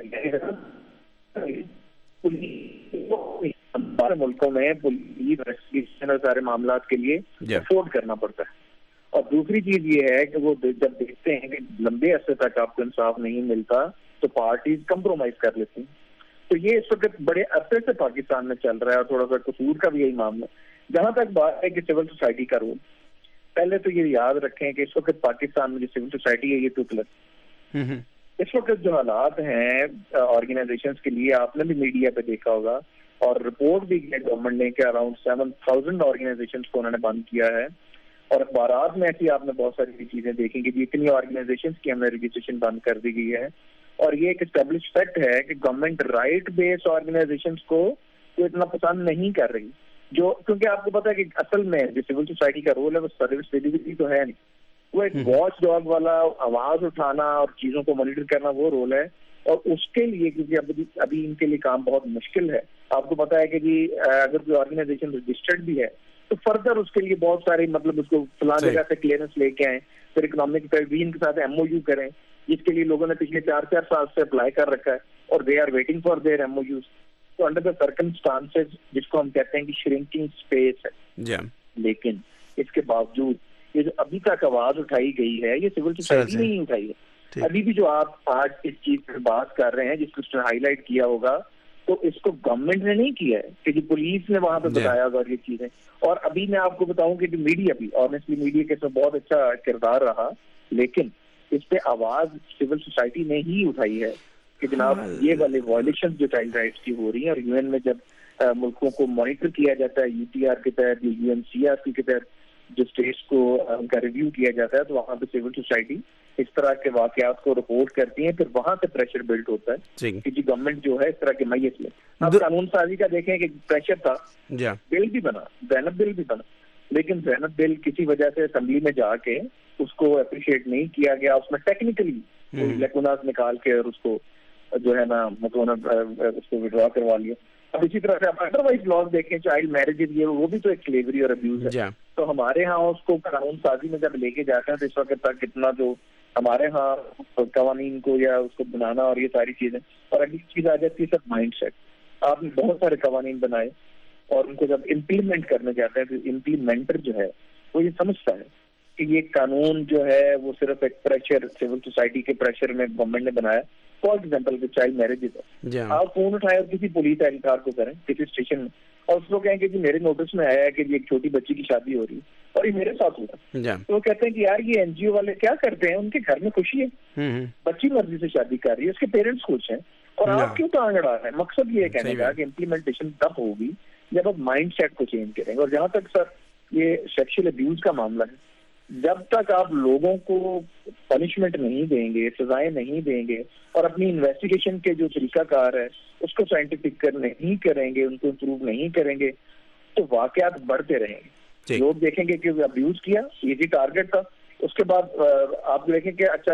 ہمارے ملکوں میں پولیس انویسٹیگیشن اور سارے معاملات کے لیے افورڈ کرنا پڑتا ہے. اور دوسری چیز یہ ہے کہ وہ جب دیکھتے ہیں کہ لمبے عرصے تک آپ کو انصاف نہیں ملتا تو پارٹیز کمپرومائز کر لیتی ہیں. تو یہ اس وقت بڑے عرصے سے پاکستان میں چل رہا ہے اور تھوڑا سا قصور کا بھی یہی معاملہ. جہاں تک بات ہے کہ سول سوسائٹی کا رول، پہلے تو یہ یاد رکھیں کہ اس وقت پاکستان میں جو سول سوسائٹی ہے یہ ٹوٹلس. اس وقت جو حالات ہیں آرگنائزیشنز کے لیے، آپ نے بھی میڈیا پہ دیکھا ہوگا اور رپورٹ بھی کیا گورنمنٹ نے کہ اراؤنڈ 7,000 آرگنائزیشنز کو انہوں نے بند کیا ہے. اور اخبارات میں ایسی آپ نے بہت ساری چیزیں دیکھیں کہ اتنی آرگنائزیشنز کی ہم نے رجسٹریشن بند کر دی گئی ہے. اور یہ ایک اسٹیبلش فیکٹ ہے کہ گورنمنٹ رائٹ بیس آرگنائزیشنز کو اتنا پسند نہیں کر رہی، جو کیونکہ آپ کو پتا ہے کہ اصل میں جو سول سوسائٹی کا رول ہے وہ سروس ڈیلیوری تو ہے نہیں، وہ ایک واچ ڈاگ والا آواز اٹھانا اور چیزوں کو مانیٹر کرنا وہ رول ہے. اور اس کے لیے کیونکہ ابھی ان کے لیے کام بہت مشکل ہے. آپ کو پتا ہے کہ جی اگر کوئی آرگنائزیشن رجسٹرڈ بھی ہے تو فردر اس کے لیے بہت سارے مطلب اس کو فلاں جگہ سے کلیئرنس لے کے آئیں، پھر اکنامک ان کے ساتھ MOU کریں، جس کے لیے لوگوں نے پچھلے 4 سال سے اپلائی کر رکھا ہے اور they are waiting for their MOUs. تو انڈر دا سرکمسٹانسز جس کو ہم کہتے ہیں کہ شرنکنگ اسپیس ہے. لیکن اس کے باوجود یہ جو ابھی تک آواز اٹھائی گئی ہے یہ سول سوسائٹی نے ہی اٹھائی ہے. ابھی بھی جو آپ آج اس چیز پر بات کر رہے ہیں جس کو ہائی لائٹ کیا ہوگا تو اس کو گورنمنٹ نے نہیں کیا ہے کہ جو پولیس نے وہاں پہ بتایا ہوگا یہ چیزیں. اور ابھی میں آپ کو بتاؤں کہ جو میڈیا بھی آنیسٹلی میڈیا کے ساتھ بہت اچھا کردار رہا، لیکن اس پہ آواز سول سوسائٹی نے ہی اٹھائی ہے کہ جناب یہ والے وائلیشن جو چائلڈ رائٹس کی ہو رہی ہیں. اور UN میں جب ملکوں کو مانیٹر کیا جاتا ہے UTR کے تحت، UNCRC کے تحت جو اسٹیٹس کو ان کا ریویو کیا جاتا ہے، تو وہاں پہ سول سوسائٹی اس طرح کے واقعات کو رپورٹ کرتی ہیں. پھر وہاں سے پریشر بلڈ ہوتا ہے کہ جی گورنمنٹ جو ہے اس طرح کے میت لے. اب قانون سازی کا دیکھیں کہ پریشر تھا، بل بھی بنا، زینب بل بھی بنا، لیکن زینب بل کسی وجہ سے اسمبلی میں جا کے اس کو اپریشیٹ نہیں کیا گیا. اس میں ٹیکنیکلی لیکوناز نکال کے اور اس کو جو ہے نا مطلب اس کو وڈرا کروا لیا. اب اسی طرح سے آپ ادروائز لاز دیکھیں، چائلڈ میرجز یہ وہ بھی تو ایک سلیوری اور ابیوز ہے. تو ہمارے ہاں اس کو قانون سازی میں جب لے کے جاتے ہیں تو اس وقت تک کتنا جو ہمارے ہاں قوانین کو یا اس کو بنانا اور یہ ساری چیزیں. اور اگلی چیز آ جاتی ہے سب مائنڈ سیٹ. آپ نے بہت سارے قوانین بنائے اور ان کو جب امپلیمنٹ کرنے جاتے ہیں تو امپلیمنٹر جو ہے وہ یہ سمجھتا ہے کہ یہ قانون جو ہے وہ صرف ایک پریشر سول سوسائٹی کے پریشر میں گورنمنٹ نے بنایا. فار ایگزامپل چائلڈ میرجز ہے، آپ فون اٹھائیں اور کسی پولیس اہلکار کو کریں کسی اسٹیشن میں اور اس کو کہیں کہ جی میرے نوٹس میں آیا ہے کہ ایک چھوٹی بچی کی شادی ہو رہی ہے اور یہ میرے ساتھ ہوا، تو وہ کہتے ہیں کہ یار یہ NGO والے کیا کرتے ہیں، ان کے گھر میں خوشی ہے، بچی مرضی سے شادی کر رہی ہے، اس کے پیرنٹس خوش ہیں اور آپ کیوں ٹانگ اڑا رہے ہیں. مقصد یہ کہنے کا کہ امپلیمنٹیشن تب ہوگی جب آپ مائنڈ سیٹ کو چینج کریں گے. اور جہاں تک سر یہ سیکشل ابیوز کا معاملہ ہے، جب تک آپ لوگوں کو پنشمنٹ نہیں دیں گے، سزائیں نہیں دیں گے اور اپنی انویسٹیگیشن کے جو طریقہ کار ہے اس کو سائنٹیفک نہیں کریں گے، ان کو امپروو نہیں کریں گے، تو واقعات بڑھتے رہیں گے. لوگ دیکھیں گے کہ ابیوز کیا، ایزی ٹارگیٹ تھا، اس کے بعد آپ دیکھیں کہ اچھا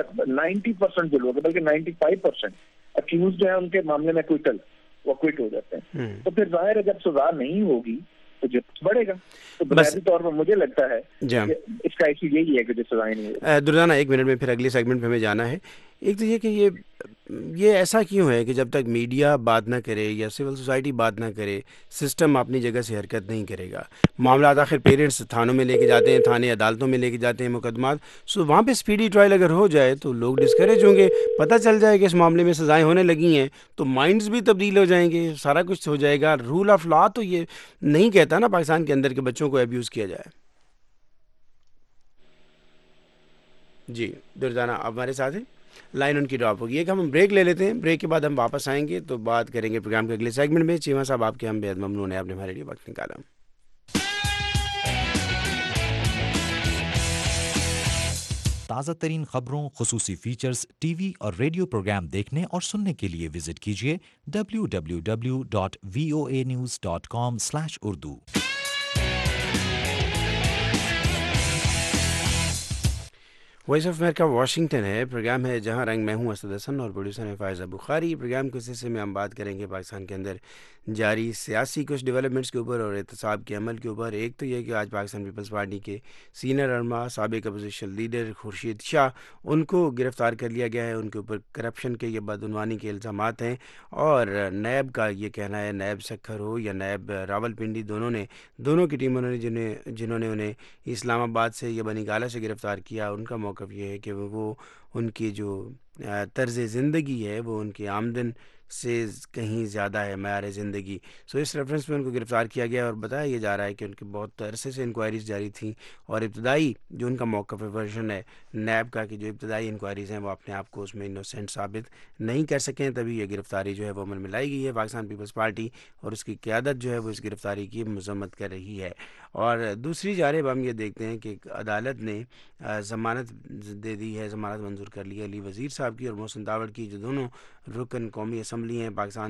90% جو لوگ ہیں بلکہ 95% اکیوز جو ہے ان کے معاملے میں وہ کوئٹ ہو جاتے ہیں. تو پھر ظاہر ہے جب سزا نہیں ہوگی تو جو بڑھے گا. تو بنیادی طور پر مجھے لگتا ہے کہ اس کا ایشو یہی ہے کہ جو سزائیں نہیں ہوگی. دردانہ 1 منٹ میں پھر اگلے سیگمنٹ پہ ہمیں جانا ہے. ایک تو یہ کہ یہ ایسا کیوں ہے کہ جب تک میڈیا بات نہ کرے یا سول سوسائٹی بات نہ کرے، سسٹم اپنی جگہ سے حرکت نہیں کرے گا. معاملات آخر پیرنٹس تھانوں میں لے کے جاتے ہیں، تھانے عدالتوں میں لے کے جاتے ہیں مقدمات، سو وہاں پہ اسپیڈی ٹرائل اگر ہو جائے تو لوگ ڈسکریج ہوں گے. پتہ چل جائے کہ اس معاملے میں سزائیں ہونے لگی ہیں تو مائنڈز بھی تبدیل ہو جائیں گے، سارا کچھ ہو جائے گا. رول آف لا تو یہ نہیں کہتا نا پاکستان کے اندر کہ بچوں کو ابیوز کیا جائے. جی دردانہ آپ ہمارے ساتھ ہیں، لائن ان کی ڈراپ ہوگی. ایک ہم بریک لے لیتے ہیں، بریک کے بعد ہم واپس آئیں گے تو بات کریں گے پروگرام کے اگلے سیگمنٹ میں. چیمہ صاحب آپ کے ہم بے حد ممنون ہیں، آپ نے ہمارے لیے وقت نکالا. تازہ ترین خبروں، خصوصی فیچرز، ٹی وی اور ریڈیو پروگرام دیکھنے اور سننے کے لیے وزٹ کیجیے www.voanews.com/urdu۔ Voice of America Washington ہے، پروگرام ہے جہاں رنگ، میں ہوں اسد حسن اور پروڈیوسر ہیں فائزہ بخاری۔ پروگرام کے سلسلے میں ہم بات کریں گے پاکستان کے اندر جاری سیاسی کچھ ڈیولپمنٹس کے اوپر اور احتساب کے عمل کے اوپر۔ ایک تو یہ کہ آج پاکستان پیپلز پارٹی کے سینئر رہنما، سابق اپوزیشن لیڈر خورشید شاہ، ان کو گرفتار کر لیا گیا ہے، ان کے اوپر کرپشن کے یا بدعنوانی کے الزامات ہیں، اور نیب کا یہ کہنا ہے، نیب سکھر ہو یا نیب راول پنڈی، دونوں کی ٹیموں نے جنہوں نے انہیں اسلام آباد سے یا بنی گالہ سے گرفتار کیا، ان کا موقف یہ ہے کہ وہ ان کی جو طرز زندگی ہے وہ ان کی آمدن سے کہیں زیادہ ہے، معیار زندگی۔ سو اس ریفرنس میں ان کو گرفتار کیا گیا، اور بتایا یہ جا رہا ہے کہ ان کے بہت عرصے سے انکوائریز جاری تھیں، اور ابتدائی جو ان کا موقف ورژن ہے نیب کا کہ جو ابتدائی انکوائریز ہیں وہ اپنے آپ کو اس میں انوسینٹ ثابت نہیں کر سکیں، تبھی یہ گرفتاری جو ہے وہ عمل میں لائی گئی ہے۔ پاکستان پیپلز پارٹی اور اس کی قیادت جو ہے وہ اس گرفتاری کی مذمت کر رہی ہے۔ اور دوسری جانب ہم یہ دیکھتے ہیں کہ عدالت نے ضمانت دے دی ہے، ضمانت منظور کر لی ہے علی وزیر صاحب کی اور محسن داوڑ کی، جو دونوں رکن قومی اسمبلی ہیں پاکستان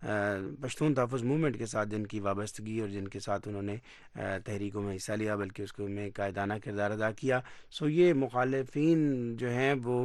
پشتون تحفظ موومنٹ کے ساتھ، جن کی وابستگی اور جن کے ساتھ انہوں نے تحریکوں میں حصہ لیا، بلکہ اس کو میں قائدانہ کردار ادا کیا۔ سو یہ مخالفین جو ہیں وہ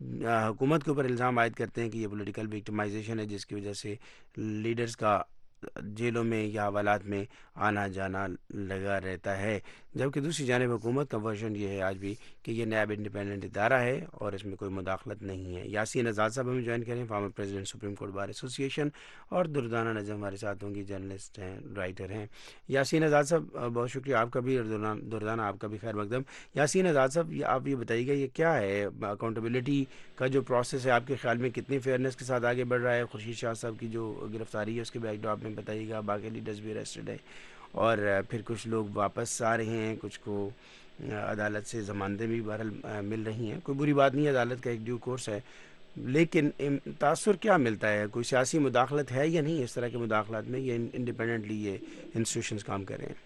حکومت کے اوپر الزام عائد کرتے ہیں کہ یہ پولیٹیکل وکٹمائزیشن ہے، جس کی وجہ سے لیڈرز کا جیلوں میں یا حوالات میں آنا جانا لگا رہتا ہے، جبکہ دوسری جانب حکومت کا ورژن یہ ہے آج بھی کہ یہ نیب انڈیپینڈنٹ ادارہ ہے اور اس میں کوئی مداخلت نہیں ہے۔ یاسین آزاد صاحب ہمیں جوائن کریں، former president supreme court bar association, اور دردانہ نجم ہمارے ساتھ ہوں گی، جرنلسٹ ہیں، رائٹر ہیں۔ یاسین آزاد صاحب بہت شکریہ آپ کا بھی، اور دردانہ آپ کا بھی خیر مقدم۔ یاسین آزاد صاحب آپ یہ بتائیے گا یہ کیا ہے اکاؤنٹیبلٹی کا جو پروسیس ہے، آپ کے خیال میں کتنی فیئرنیس کے ساتھ آگے بڑھ رہا ہے؟ خورشید شاہ صاحب کی جو گرفتاری ہے اس کے بیک ڈراپ میں بتائیے گا، باقی لیڈرز بھی اریسٹڈ ہیں، اور پھر کچھ لوگ واپس آ رہے ہیں، کچھ کو عدالت سے ضمانتیں بھی بہرحال مل رہی ہیں۔ کوئی بری بات نہیں ہے، عدالت کا ایک ڈیو کورس ہے، لیکن تاثر کیا ملتا ہے؟ کوئی سیاسی مداخلت ہے یا نہیں اس طرح کے مداخلات میں، یہ انڈیپینڈنٹلی یہ انسٹیٹیوشنز کام کر رہے ہیں؟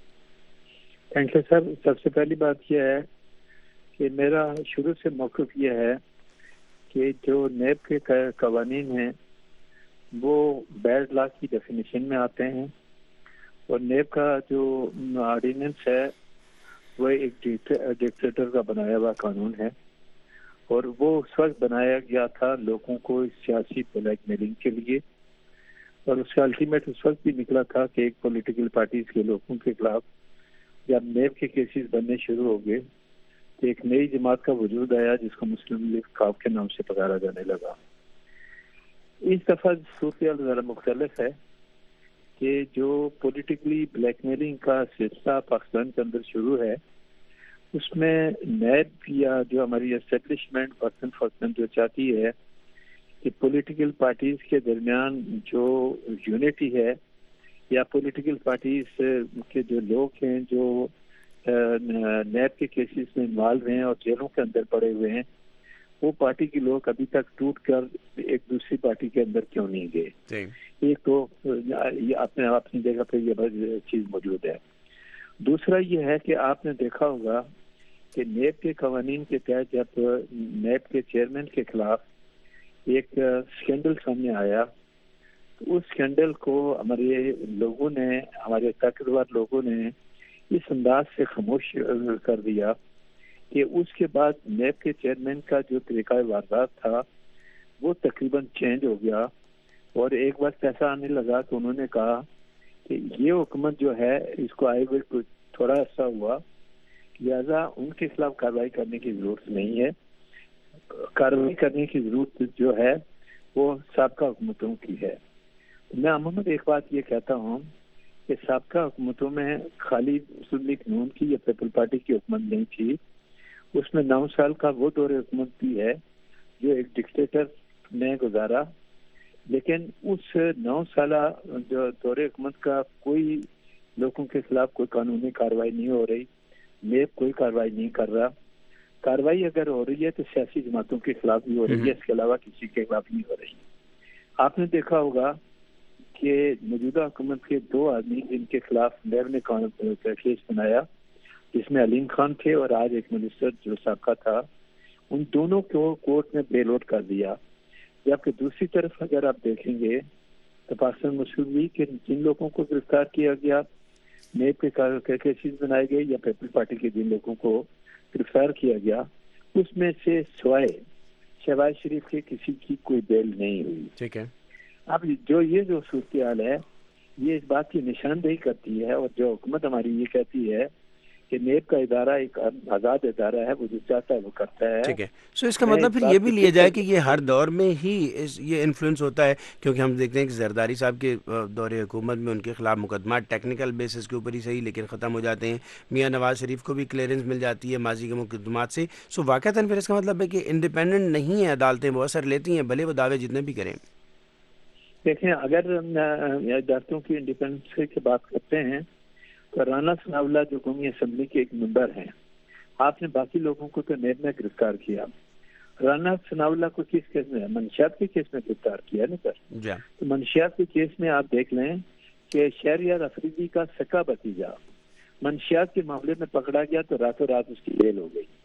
Thank you sir. سب سے پہلی بات یہ ہے کہ میرا شروع سے موقف یہ ہے کہ جو نیب کے قوانین ہیں وہ بیڈ لا کی ڈیفینیشن میں آتے ہیں، اور نیب کا جو آرڈیننس ہے وہ ایک ڈکٹیٹر کا بنایا ہوا قانون ہے، اور وہ اس وقت بنایا گیا تھا لوگوں کو سیاسی بلیک میلنگ کے لیے، اور اس کا الٹیمیٹ اس وقت بھی نکلا تھا کہ ایک پولیٹیکل پارٹیز کے لوگوں کے خلاف جب نیب کے کیسز بننے شروع ہو گئے تو ایک نئی جماعت کا وجود آیا جس کو مسلم لیگ خواب کے نام سے پکارا جانے لگا۔ اس دفعہ صورتحال ذرا مختلف ہے کہ جو پولیٹیکلی بلیک میلنگ کا سلسلہ پاکستان کے اندر شروع ہے، اس میں نیب یا جو ہماری اسٹیبلشمنٹ وقتاً جو چاہتی ہے کہ پولیٹیکل پارٹیز کے درمیان جو یونٹی ہے، یا پولیٹیکل پارٹیز کے جو لوگ ہیں جو نیب کے کیسز میں انوالو ہیں اور جیلوں کے اندر پڑے ہوئے ہیں، وہ پارٹی کے لوگ ابھی تک ٹوٹ کر ایک دوسری پارٹی کے اندر کیوں نہیں گئے؟ ایک تو اپنی جگہ پہ یہ چیز موجود ہے۔ دوسرا یہ ہے کہ آپ نے دیکھا ہوگا کہ نیب کے قوانین کے تحت جب نیب کے چیئرمین کے خلاف ایک اسکینڈل سامنے آیا تو اس اسکینڈل کو ہمارے لوگوں نے، ہمارے طاقتور لوگوں نے اس انداز سے خاموش کر دیا کہ اس کے بعد نیب کے چیئرمین کا جو طریقہ واردات تھا وہ تقریباً چینج ہو گیا، اور ایک وقت ایسا آنے لگا تو انہوں نے کہا کہ یہ حکومت جو ہے اس کو آئے ہوئے تھوڑا عرصہ ہوا، لہذا ان کے خلاف کارروائی کرنے کی ضرورت نہیں ہے، کارروائی کرنے کی ضرورت جو ہے وہ سابقہ حکومتوں کی ہے۔ میں عموماً ایک بات یہ کہتا ہوں کہ سابقہ حکومتوں میں خالی مسلم لیگ نون کی یا پیپل پارٹی کی حکومت نہیں تھی، اس میں 9 سال کا وہ دور حکومت بھی ہے جو ایک ڈکٹیٹر نے گزارا، لیکن اس 9 سالہ جو دور حکومت کا کوئی لوگوں کے خلاف کوئی قانونی کارروائی نہیں ہو رہی، نیب کوئی کارروائی نہیں کر رہا۔ کارروائی اگر ہو رہی ہے تو سیاسی جماعتوں کے خلاف بھی ہو رہی ہے، اس کے علاوہ کسی کے خلاف نہیں ہو رہی۔ آپ نے دیکھا ہوگا کہ موجودہ حکومت کے 2 آدمی جن کے خلاف نیب نے کیس بنایا، جس میں علیم خان تھے اور آج ایک منسٹر جو سابقہ تھا، ان دونوں کو کورٹ نے بیل آؤٹ کر دیا. جبکہ دوسری طرف اگر آپ دیکھیں گے تو پاکستان مسلم لیگ کے جن لوگوں کو گرفتار کیا گیا، نیب کے کیسز بنائے گئے یا پیپلز پارٹی کے جن لوگوں کو گرفتار کیا گیا، اس میں سے سوائے شہباز شریف کے کسی کی کوئی بیل نہیں ہوئی. ٹھیک ہے. اب جو صورتحال ہے یہ اس بات کی نشاندہی کرتی ہے، اور جو حکومت ہماری یہ کہتی ہے کہ نیب کا ادارہ ایک آزاد ادارہ ہے، وہ جو چاہتا ہے وہ کرتا ہے. ٹھیک ہے. سو اس کا مطلب پھر یہ بھی لیا جائے کہ یہ ہر دور میں ہی یہ انفلوئنس ہوتا ہے، کیونکہ ہم دیکھتے ہیں کہ زرداری صاحب کے دور حکومت میں ان کے خلاف مقدمات ٹیکنیکل بیسس کے اوپر ہی صحیح لیکن ختم ہو جاتے ہیں. میاں نواز شریف کو بھی کلیئرنس مل جاتی ہے ماضی کے مقدمات سے. سو واقعتاً پھر اس کا مطلب ہے کہ انڈیپینڈنٹ نہیں ہیں عدالتیں، وہ اثر لیتی ہیں بھلے وہ دعوے جتنے بھی کریں. دیکھیں اگر عدالتوں کی انڈیپینڈنس کی بات کرتے ہیں تو رانا ثناء اللہ جو قومی اسمبلی کے ایک ممبر ہیں، آپ نے باقی لوگوں کو تو نیب میں گرفتار کیا، رانا ثناء اللہ کو کس کیس میں، منشیات کے کیس میں گرفتار کیا نا سر. تو منشیات کے کیس میں آپ دیکھ لیں کہ شہریار افریدی کا سکا بھتیجا منشیات کے معاملے میں پکڑا گیا تو راتوں رات اس کی بیل ہو گئی.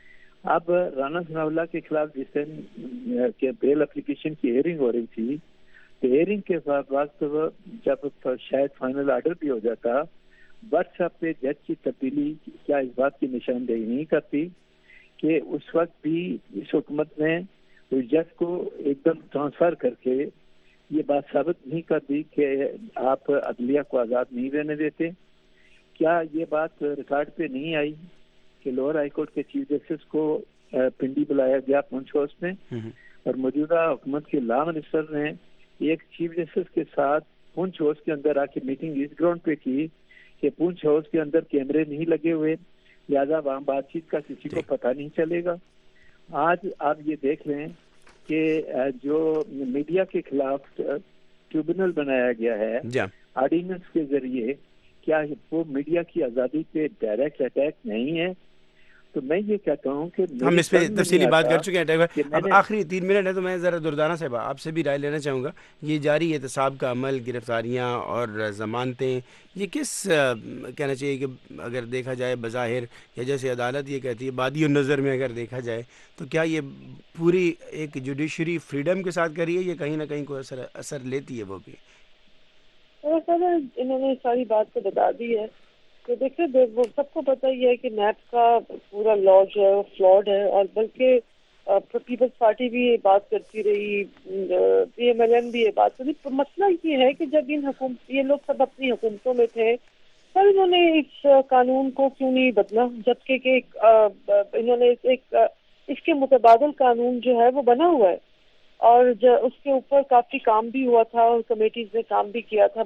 اب رانا ثناء اللہ کے خلاف جس دن بیل اپلیکیشن کی ہیئرنگ ہو رہی تھی تو ہیئرنگ کے وقت جب شاید فائنل آرڈر بھی ہو جاتا، واٹس ایپ پہ جج کی تبدیلی کیا اس بات کی نشاندہی نہیں کرتی کہ اس وقت بھی اس حکومت نے اس جج کو ایک دم ٹرانسفر کر کے یہ بات ثابت نہیں کر دی کہ آپ عدلیہ کو آزاد نہیں رہنے دیتے؟ کیا یہ بات ریکارڈ پہ نہیں آئی کہ لوور ہائی کورٹ کے چیف جسٹس کو پنڈی بلایا گیا پونچھ ہاؤس میں، اور موجودہ حکومت کے لا منسٹر نے ایک چیف جسٹس کے ساتھ پونچھ ہاؤس کے اندر آ کے میٹنگ اس گراؤنڈ پہ کی کہ پونچھ ہاؤس کے اندر کیمرے نہیں لگے ہوئے، لہٰذا وہاں بات چیت کا کسی کو پتہ نہیں چلے گا. آج آپ یہ دیکھ لیں کہ جو میڈیا کے خلاف ٹریبونل بنایا گیا ہے آرڈیننس کے ذریعے، کیا وہ میڈیا کی آزادی پہ ڈائریکٹ اٹیک نہیں ہے؟ تو میں یہ کہتا ہوں کہ ہم اس پہ تفصیلی بات کر چکے ہیں. اب آخری 3 منٹ ہے تو میں ذرا دردانہ صاحب آپ سے بھی رائے لینا چاہوں گا. یہ جاری احتساب کا عمل، گرفتاریاں اور ضمانتیں، یہ کس کہنا چاہیے کہ اگر دیکھا جائے بظاہر یا جیسے عدالت یہ کہتی ہے بادی النظر میں اگر دیکھا جائے تو کیا یہ پوری ایک جوڈیشری فریڈم کے ساتھ کری ہے یا کہیں نہ کہیں کوئی اثر لیتی ہے؟ وہ بھی انہوں نے ساری بات تو بتا دی ہے کہ دیکھیں وہ سب کو پتہ ہی ہے کہ نیب کا پورا لا جو ہے وہ فلاڈ ہے، اور بلکہ پیپلز پارٹی بھی یہ بات کرتی رہی، پی ایم ایل این بھی یہ بات کرتی. مسئلہ یہ ہے کہ جب یہ لوگ سب اپنی حکومتوں میں تھے تب انہوں نے اس قانون کو کیوں نہیں بدلا، جبکہ کہ انہوں نے ایک اس کے متبادل قانون جو ہے وہ بنا ہوا ہے، اور اس کے اوپر کافی کام بھی ہوا تھا، اور کمیٹیز نے کام بھی کیا تھا،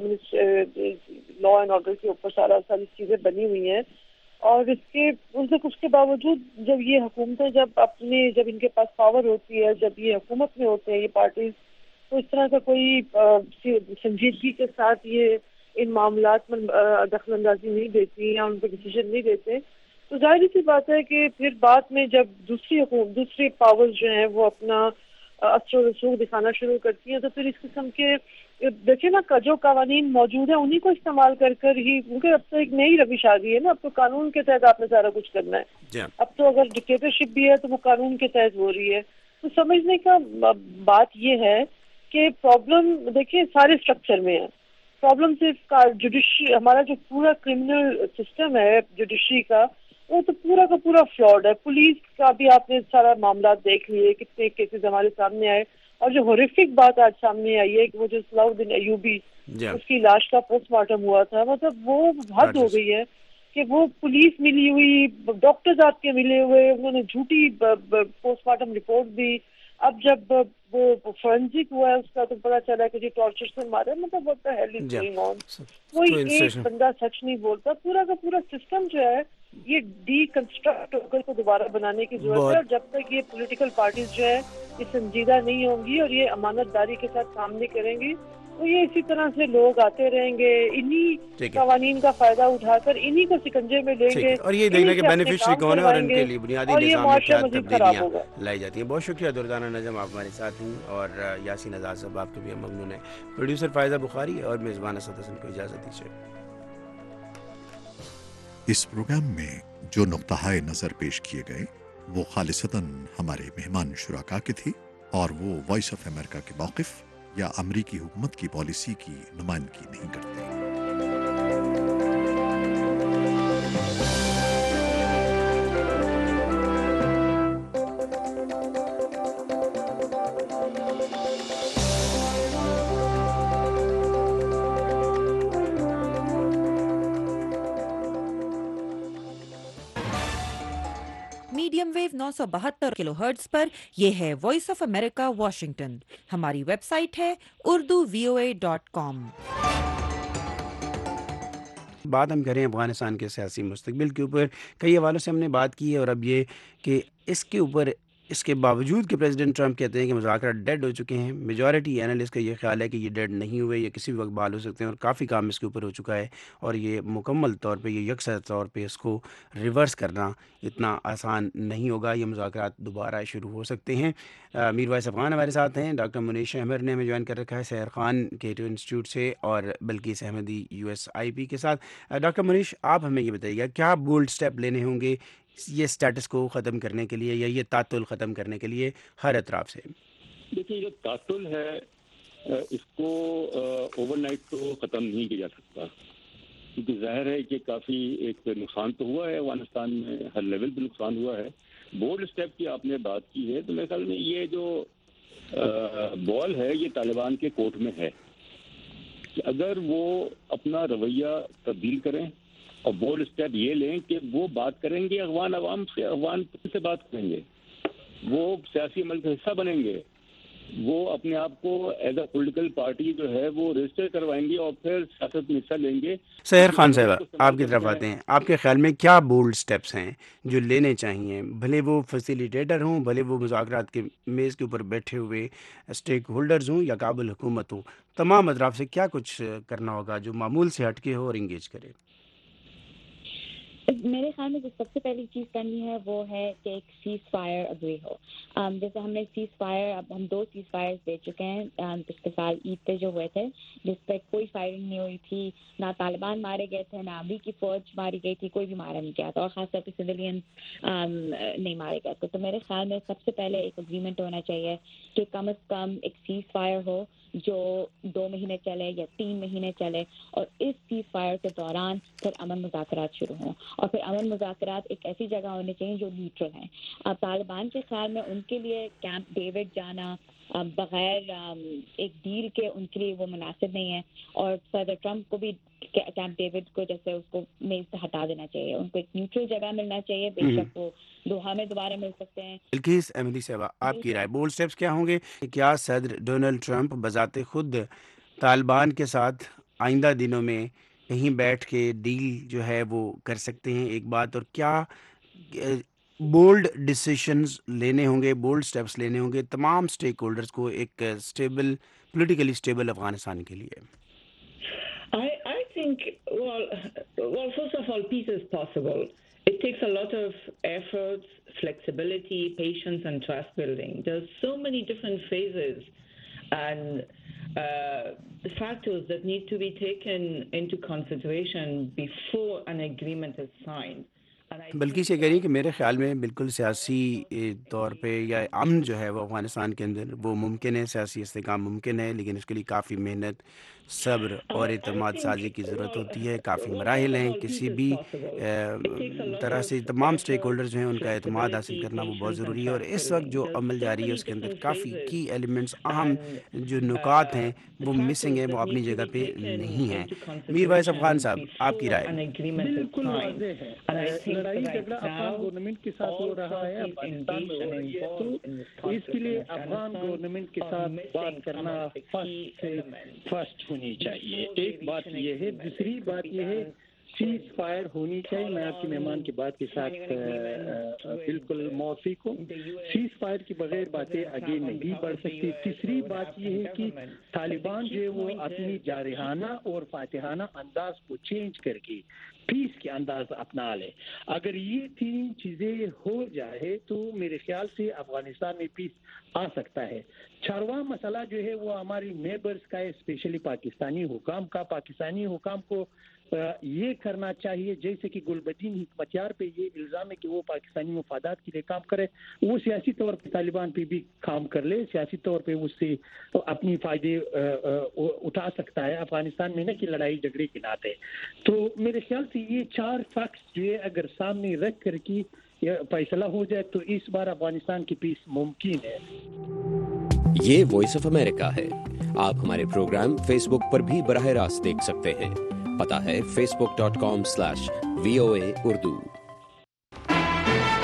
لا اینڈ آرڈر کے اوپر ساری چیزیں بنی ہوئی ہیں. اور اس کے باوجود جب یہ حکومتیں جب ان کے پاس پاور ہوتی ہے، جب یہ حکومت میں ہوتے ہیں یہ پارٹیز، تو اس طرح کا کوئی سنجیدگی کے ساتھ یہ ان معاملات میں دخل اندازی نہیں دیتی یا ان پہ ڈیسیژن نہیں دیتے، تو ظاہر سی بات ہے کہ پھر بعد میں جب دوسری پاورز جو ہیں وہ اپنا اثر و رسوخ دکھانا شروع کرتی ہیں، تو پھر اس قسم کے دیکھیں نا جو قوانین موجود ہیں انہی کو استعمال کر ہی، کیونکہ اب تو ایک نئی روش آ گئی ہے نا، اب تو قانون کے تحت آپ نے سارا کچھ کرنا ہے. اب تو اگر ڈکٹیٹرشپ بھی ہے تو وہ قانون کے تحت ہو رہی ہے. تو سمجھنے کا بات یہ ہے کہ پرابلم دیکھیں سارے اسٹرکچر میں ہے. پرابلم صرف جوڈیشری، ہمارا جو پورا کرمنل سسٹم ہے جوڈیشری کا، وہ تو پورا کا پورا فلاڈ ہے. پولیس کا بھی آپ نے سارا معاملات دیکھ لیے، کتنے کیسز ہمارے سامنے آئے، اور جو ہورریفک بات آج سامنے آئی ہے کہ وہ جو صلاح الدین ایوبی اس کی لاش کا پوسٹ مارٹم ہوا تھا، مطلب وہ حد ہو گئی ہے کہ وہ پولیس ملی ہوئی، ڈاکٹرز آپ کے ملے ہوئے، انہوں نے جھوٹی پوسٹ مارٹم رپورٹ دی. اب جب وہ فورینسک ہوا ہے اس کا تو پتا چلا کہ جی ٹارچر سے مارے، مطلب what the hell is going on؟ کوئی ایک بندہ سچ نہیں بولتا. پورا کا پورا سسٹم جو ہے یہ ڈی کنسٹرکٹ ہو کر کو دوبارہ بنانے کی ضرورت ہے، اور جب تک یہ پولیٹیکل پارٹیز جو ہے یہ سنجیدہ نہیں ہوں گی اور یہ امانت داری کے ساتھ کام نہیں کریں گی تو یہ اسی طرح سے لوگ آتے رہیں گے، انہی قوانین کا فائدہ اٹھا کر انہی کو سکنجے میں لیں گے، اور یہ دیکھنا کہ بینیفیشری کون ہے اور ان کے لیے بنیادی نظام میں کیا تبدیلیاں لائی جاتی ہیں. بہت شکریہ دردانہ نجم، آپ ہمارے ساتھ ہیں، اور یاسین آزاد صاحب آپ کے بھی ممنون ہیں. پروڈیوسر فائزہ بخاری اور میزبان اسد حسن کو اجازت دیجیے. اس پروگرام میں جو نقطۂ نظر پیش کیے گئے وہ خالصتاً ہمارے مہمان شرکا کے تھے اور وہ وائس آف امریکہ کے موقف یا امریکی حکومت کی پالیسی کی نمائندگی نہیں کرتے۔ میڈیم ویو 972 کلو ہرٹز پر یہ ہے وائس آف امریکہ واشنگٹن۔ ہماری ویب سائٹ ہے urduvoa.com۔ بات ہم کریں افغانستان کے سیاسی مستقبل کے اوپر، کئی حوالوں سے ہم نے بات کی ہے، اور اب یہ کہ اس کے اوپر اس کے باوجود کہ پریزیڈنٹ ٹرمپ کہتے ہیں کہ مذاکرات ڈیڈ ہو چکے ہیں، میجورٹی اینالسٹ کا یہ خیال ہے کہ یہ ڈیڈ نہیں ہوئے، یہ کسی بھی وقت بحال ہو سکتے ہیں، اور کافی کام اس کے اوپر ہو چکا ہے، اور یہ مکمل طور پہ یہ یکسر طور پہ اس کو ریورس کرنا اتنا آسان نہیں ہوگا، یہ مذاکرات دوبارہ شروع ہو سکتے ہیں۔ میر وائس افغان ہمارے ساتھ ہیں، ڈاکٹر منیش احمد نے ہمیں جوائن کر رکھا ہے سحر خان کیٹو انسٹیٹیوٹ سے، اور بلقیس احمدی USIP کے ساتھ۔ ڈاکٹر منیش، آپ ہمیں یہ بتائیے گا کیا بولڈ سٹیپ لینے ہوں گے یہ سٹیٹس کو ختم کرنے کے لیے، یا یہ تعطل ختم کرنے کے لیے ہر اطراف سے؟ دیکھیے، یہ تعطل ہے اس کو اوور نائٹ تو ختم نہیں کیا جا سکتا، کیونکہ ظاہر ہے کہ کافی ایک نقصان تو ہوا ہے افغانستان میں، ہر لیول پہ نقصان ہوا ہے۔ بولڈ اسٹیپ کی آپ نے بات کی ہے، تو میرے خیال میں یہ جو بال ہے یہ طالبان کے کورٹ میں ہے کہ اگر وہ اپنا رویہ تبدیل کریں اور بولڈ اسٹیپ یہ لیں کہ وہ بات کریں گے افغان عوام سے، افغان سے بات کریں گے، وہ سیاسی عمل کا حصہ بنیں گے، وہ اپنے آپ کو ایز اے پولیٹیکل پارٹی جو ہے وہ رجسٹر کروائیں گے اور پھر سیاست میں حصہ لیں گے۔ سحر خان صاحب، آپ کی طرف آتے ہیں، آپ کے خیال میں کیا بولڈ سٹیپس ہیں جو لینے چاہیے، بھلے وہ فیسیلیٹیٹر ہوں، بھلے وہ مذاکرات کے میز کے اوپر بیٹھے ہوئے اسٹیک ہولڈرز ہوں یا کابل حکومت ہوں، تمام اطراف سے کیا کچھ کرنا ہوگا جو معمول سے ہٹ کے ہو اور انگیج کرے؟ میرے خیال میں جو سب سے پہلی چیز کرنی ہے وہ ہے کہ ایک سیز فائر اگری ہو۔ جیسے ہم نے سیز فائر، اب ہم 2 سیز فائر دے چکے ہیں پچھلے سال عید پہ جو ہوئے تھے، جس پہ کوئی فائرنگ نہیں ہوئی تھی، نہ طالبان مارے گئے تھے، نہ امریکی فوج ماری گئی تھی، کوئی بھی مارا نہیں گیا تھا، اور خاص طور پہ سویلین نہیں مارے گئے تھے۔ تو میرے خیال میں سب سے پہلے ایک اگریمنٹ ہونا چاہیے کہ کم از کم ایک سیز فائر ہو جو 2 مہینے چلے یا 3 مہینے چلے، اور اس سیز فائر کے دوران پھر امن مذاکرات شروع ہوں، اور پھر امن مذاکرات ایک ایسی جگہ ہونے چاہیے جو نیوٹرل ہیں۔ اب طالبان کے خیال میں ان کے لیے کیمپ ڈیوڈ جانا بغیر ایک ڈیل کے ان کے لیے وہ مناسب نہیں ہے، اور صدر ٹرمپ کو بھی کیمپ ڈیوڈ کو جیسے اس کو میز سے ہٹا دینا چاہیے، ان کو ایک نیوٹرل جگہ ملنا چاہیے، بے شک وہ دوحہ میں دوبارہ مل سکتے ہیں۔ بلقیس احمدی صاحبہ، آپ کی رائے، بولڈ سٹیپس کیا ہوں گے؟ کیا صدر ڈونلڈ ٹرمپ بذات خود طالبان کے ساتھ آئندہ دنوں میں کہیں بیٹھ کے ڈیل جو ہے وہ کر سکتے ہیں؟ ایک بات، اور کیا بولڈ ڈیسیشنز لینے ہوں گے، بولڈ سٹیپس لینے ہوں گے تمام سٹیک ہولڈرز کو ایک اسٹیبل، پولیٹیکلی اسٹیبل افغانستان کے لیے؟ I think, well, first of all, peace is possible. It takes a lot of efforts, flexibility, patience, and trust building. There's so many different phases and factors that need to be taken into consideration before an agreement is signed. بلکہ یہ کہہ رہی کہ میرے خیال میں بالکل سیاسی طور پہ یا امن جو ہے وہ افغانستان کے اندر وہ ممکن ہے، سیاسی استحکام ممکن ہے، لیکن اس کے لیے کافی محنت، صبر اور اعتماد سازی کی ضرورت ہوتی ہے، کافی مراحل ہیں، کسی بھی طرح سے تمام سٹیک ہولڈر جو ہیں ان کا اعتماد حاصل کرنا وہ بہت ضروری ہے، اور اس وقت جو عمل جاری ہے اس کے اندر کافی کی ایلیمنٹس، اہم جو نکات ہیں وہ مسنگ ہیں، وہ اپنی جگہ پہ نہیں ہیں۔ میر وائس افغان صاحب، آپ کی رائے؟ بالکل واضح ہے، لڑائی جھگڑا افغان گورنمنٹ کے ساتھ ہو رہا ہے، افغانستان میں ہو رہی ہے، تو اس کے لیے افغان گورنمنٹ کے ساتھ بات کرنا فرسٹ ہونی چاہیے۔ ایک بات یہ ہے، دوسری بات یہ ہے سیز فائر ہونی چاہیے۔ میں آپ کے مہمان کی بات کے ساتھ بالکل موافق ہوں، سیز فائر کے بغیر باتیں آگے نہیں بڑھ سکتی۔ تیسری بات یہ ہے کہ طالبان جو ہے وہ اپنی جارحانہ اور فاتحانہ انداز کو چینج کر کے پیس کے انداز اپنا لے۔ اگر یہ 3 چیزیں ہو جائے تو میرے خیال سے افغانستان میں پیس آ سکتا ہے۔ چھڑواں مسئلہ جو ہے وہ ہماری نیبرز کا ہے، اسپیشلی پاکستانی حکام کا۔ پاکستانی حکام کو یہ کرنا چاہیے جیسے کہ گلبدین حکمتیار پہ یہ الزام ہے کہ وہ پاکستانی مفادات کے لیے کام کرے، وہ سیاسی طور پہ طالبان پہ بھی کام کر لے، سیاسی طور پہ اس سے اپنی فائدے اٹھا سکتا ہے افغانستان میں، نہ کہ لڑائی جھگڑے کے ناطے. تو میرے خیال سے یہ 4 فیکٹس جو ہے اگر سامنے رکھ کر کے فیصلہ ہو جائے تو اس بار افغانستان کی پیس ممکن ہے. یہ وائس آف امریکہ ہے. آپ ہمارے پروگرام فیس بک پر بھی براہ راست دیکھ سکتے ہیں. پتہ ہے facebook.com/VOA Urdu.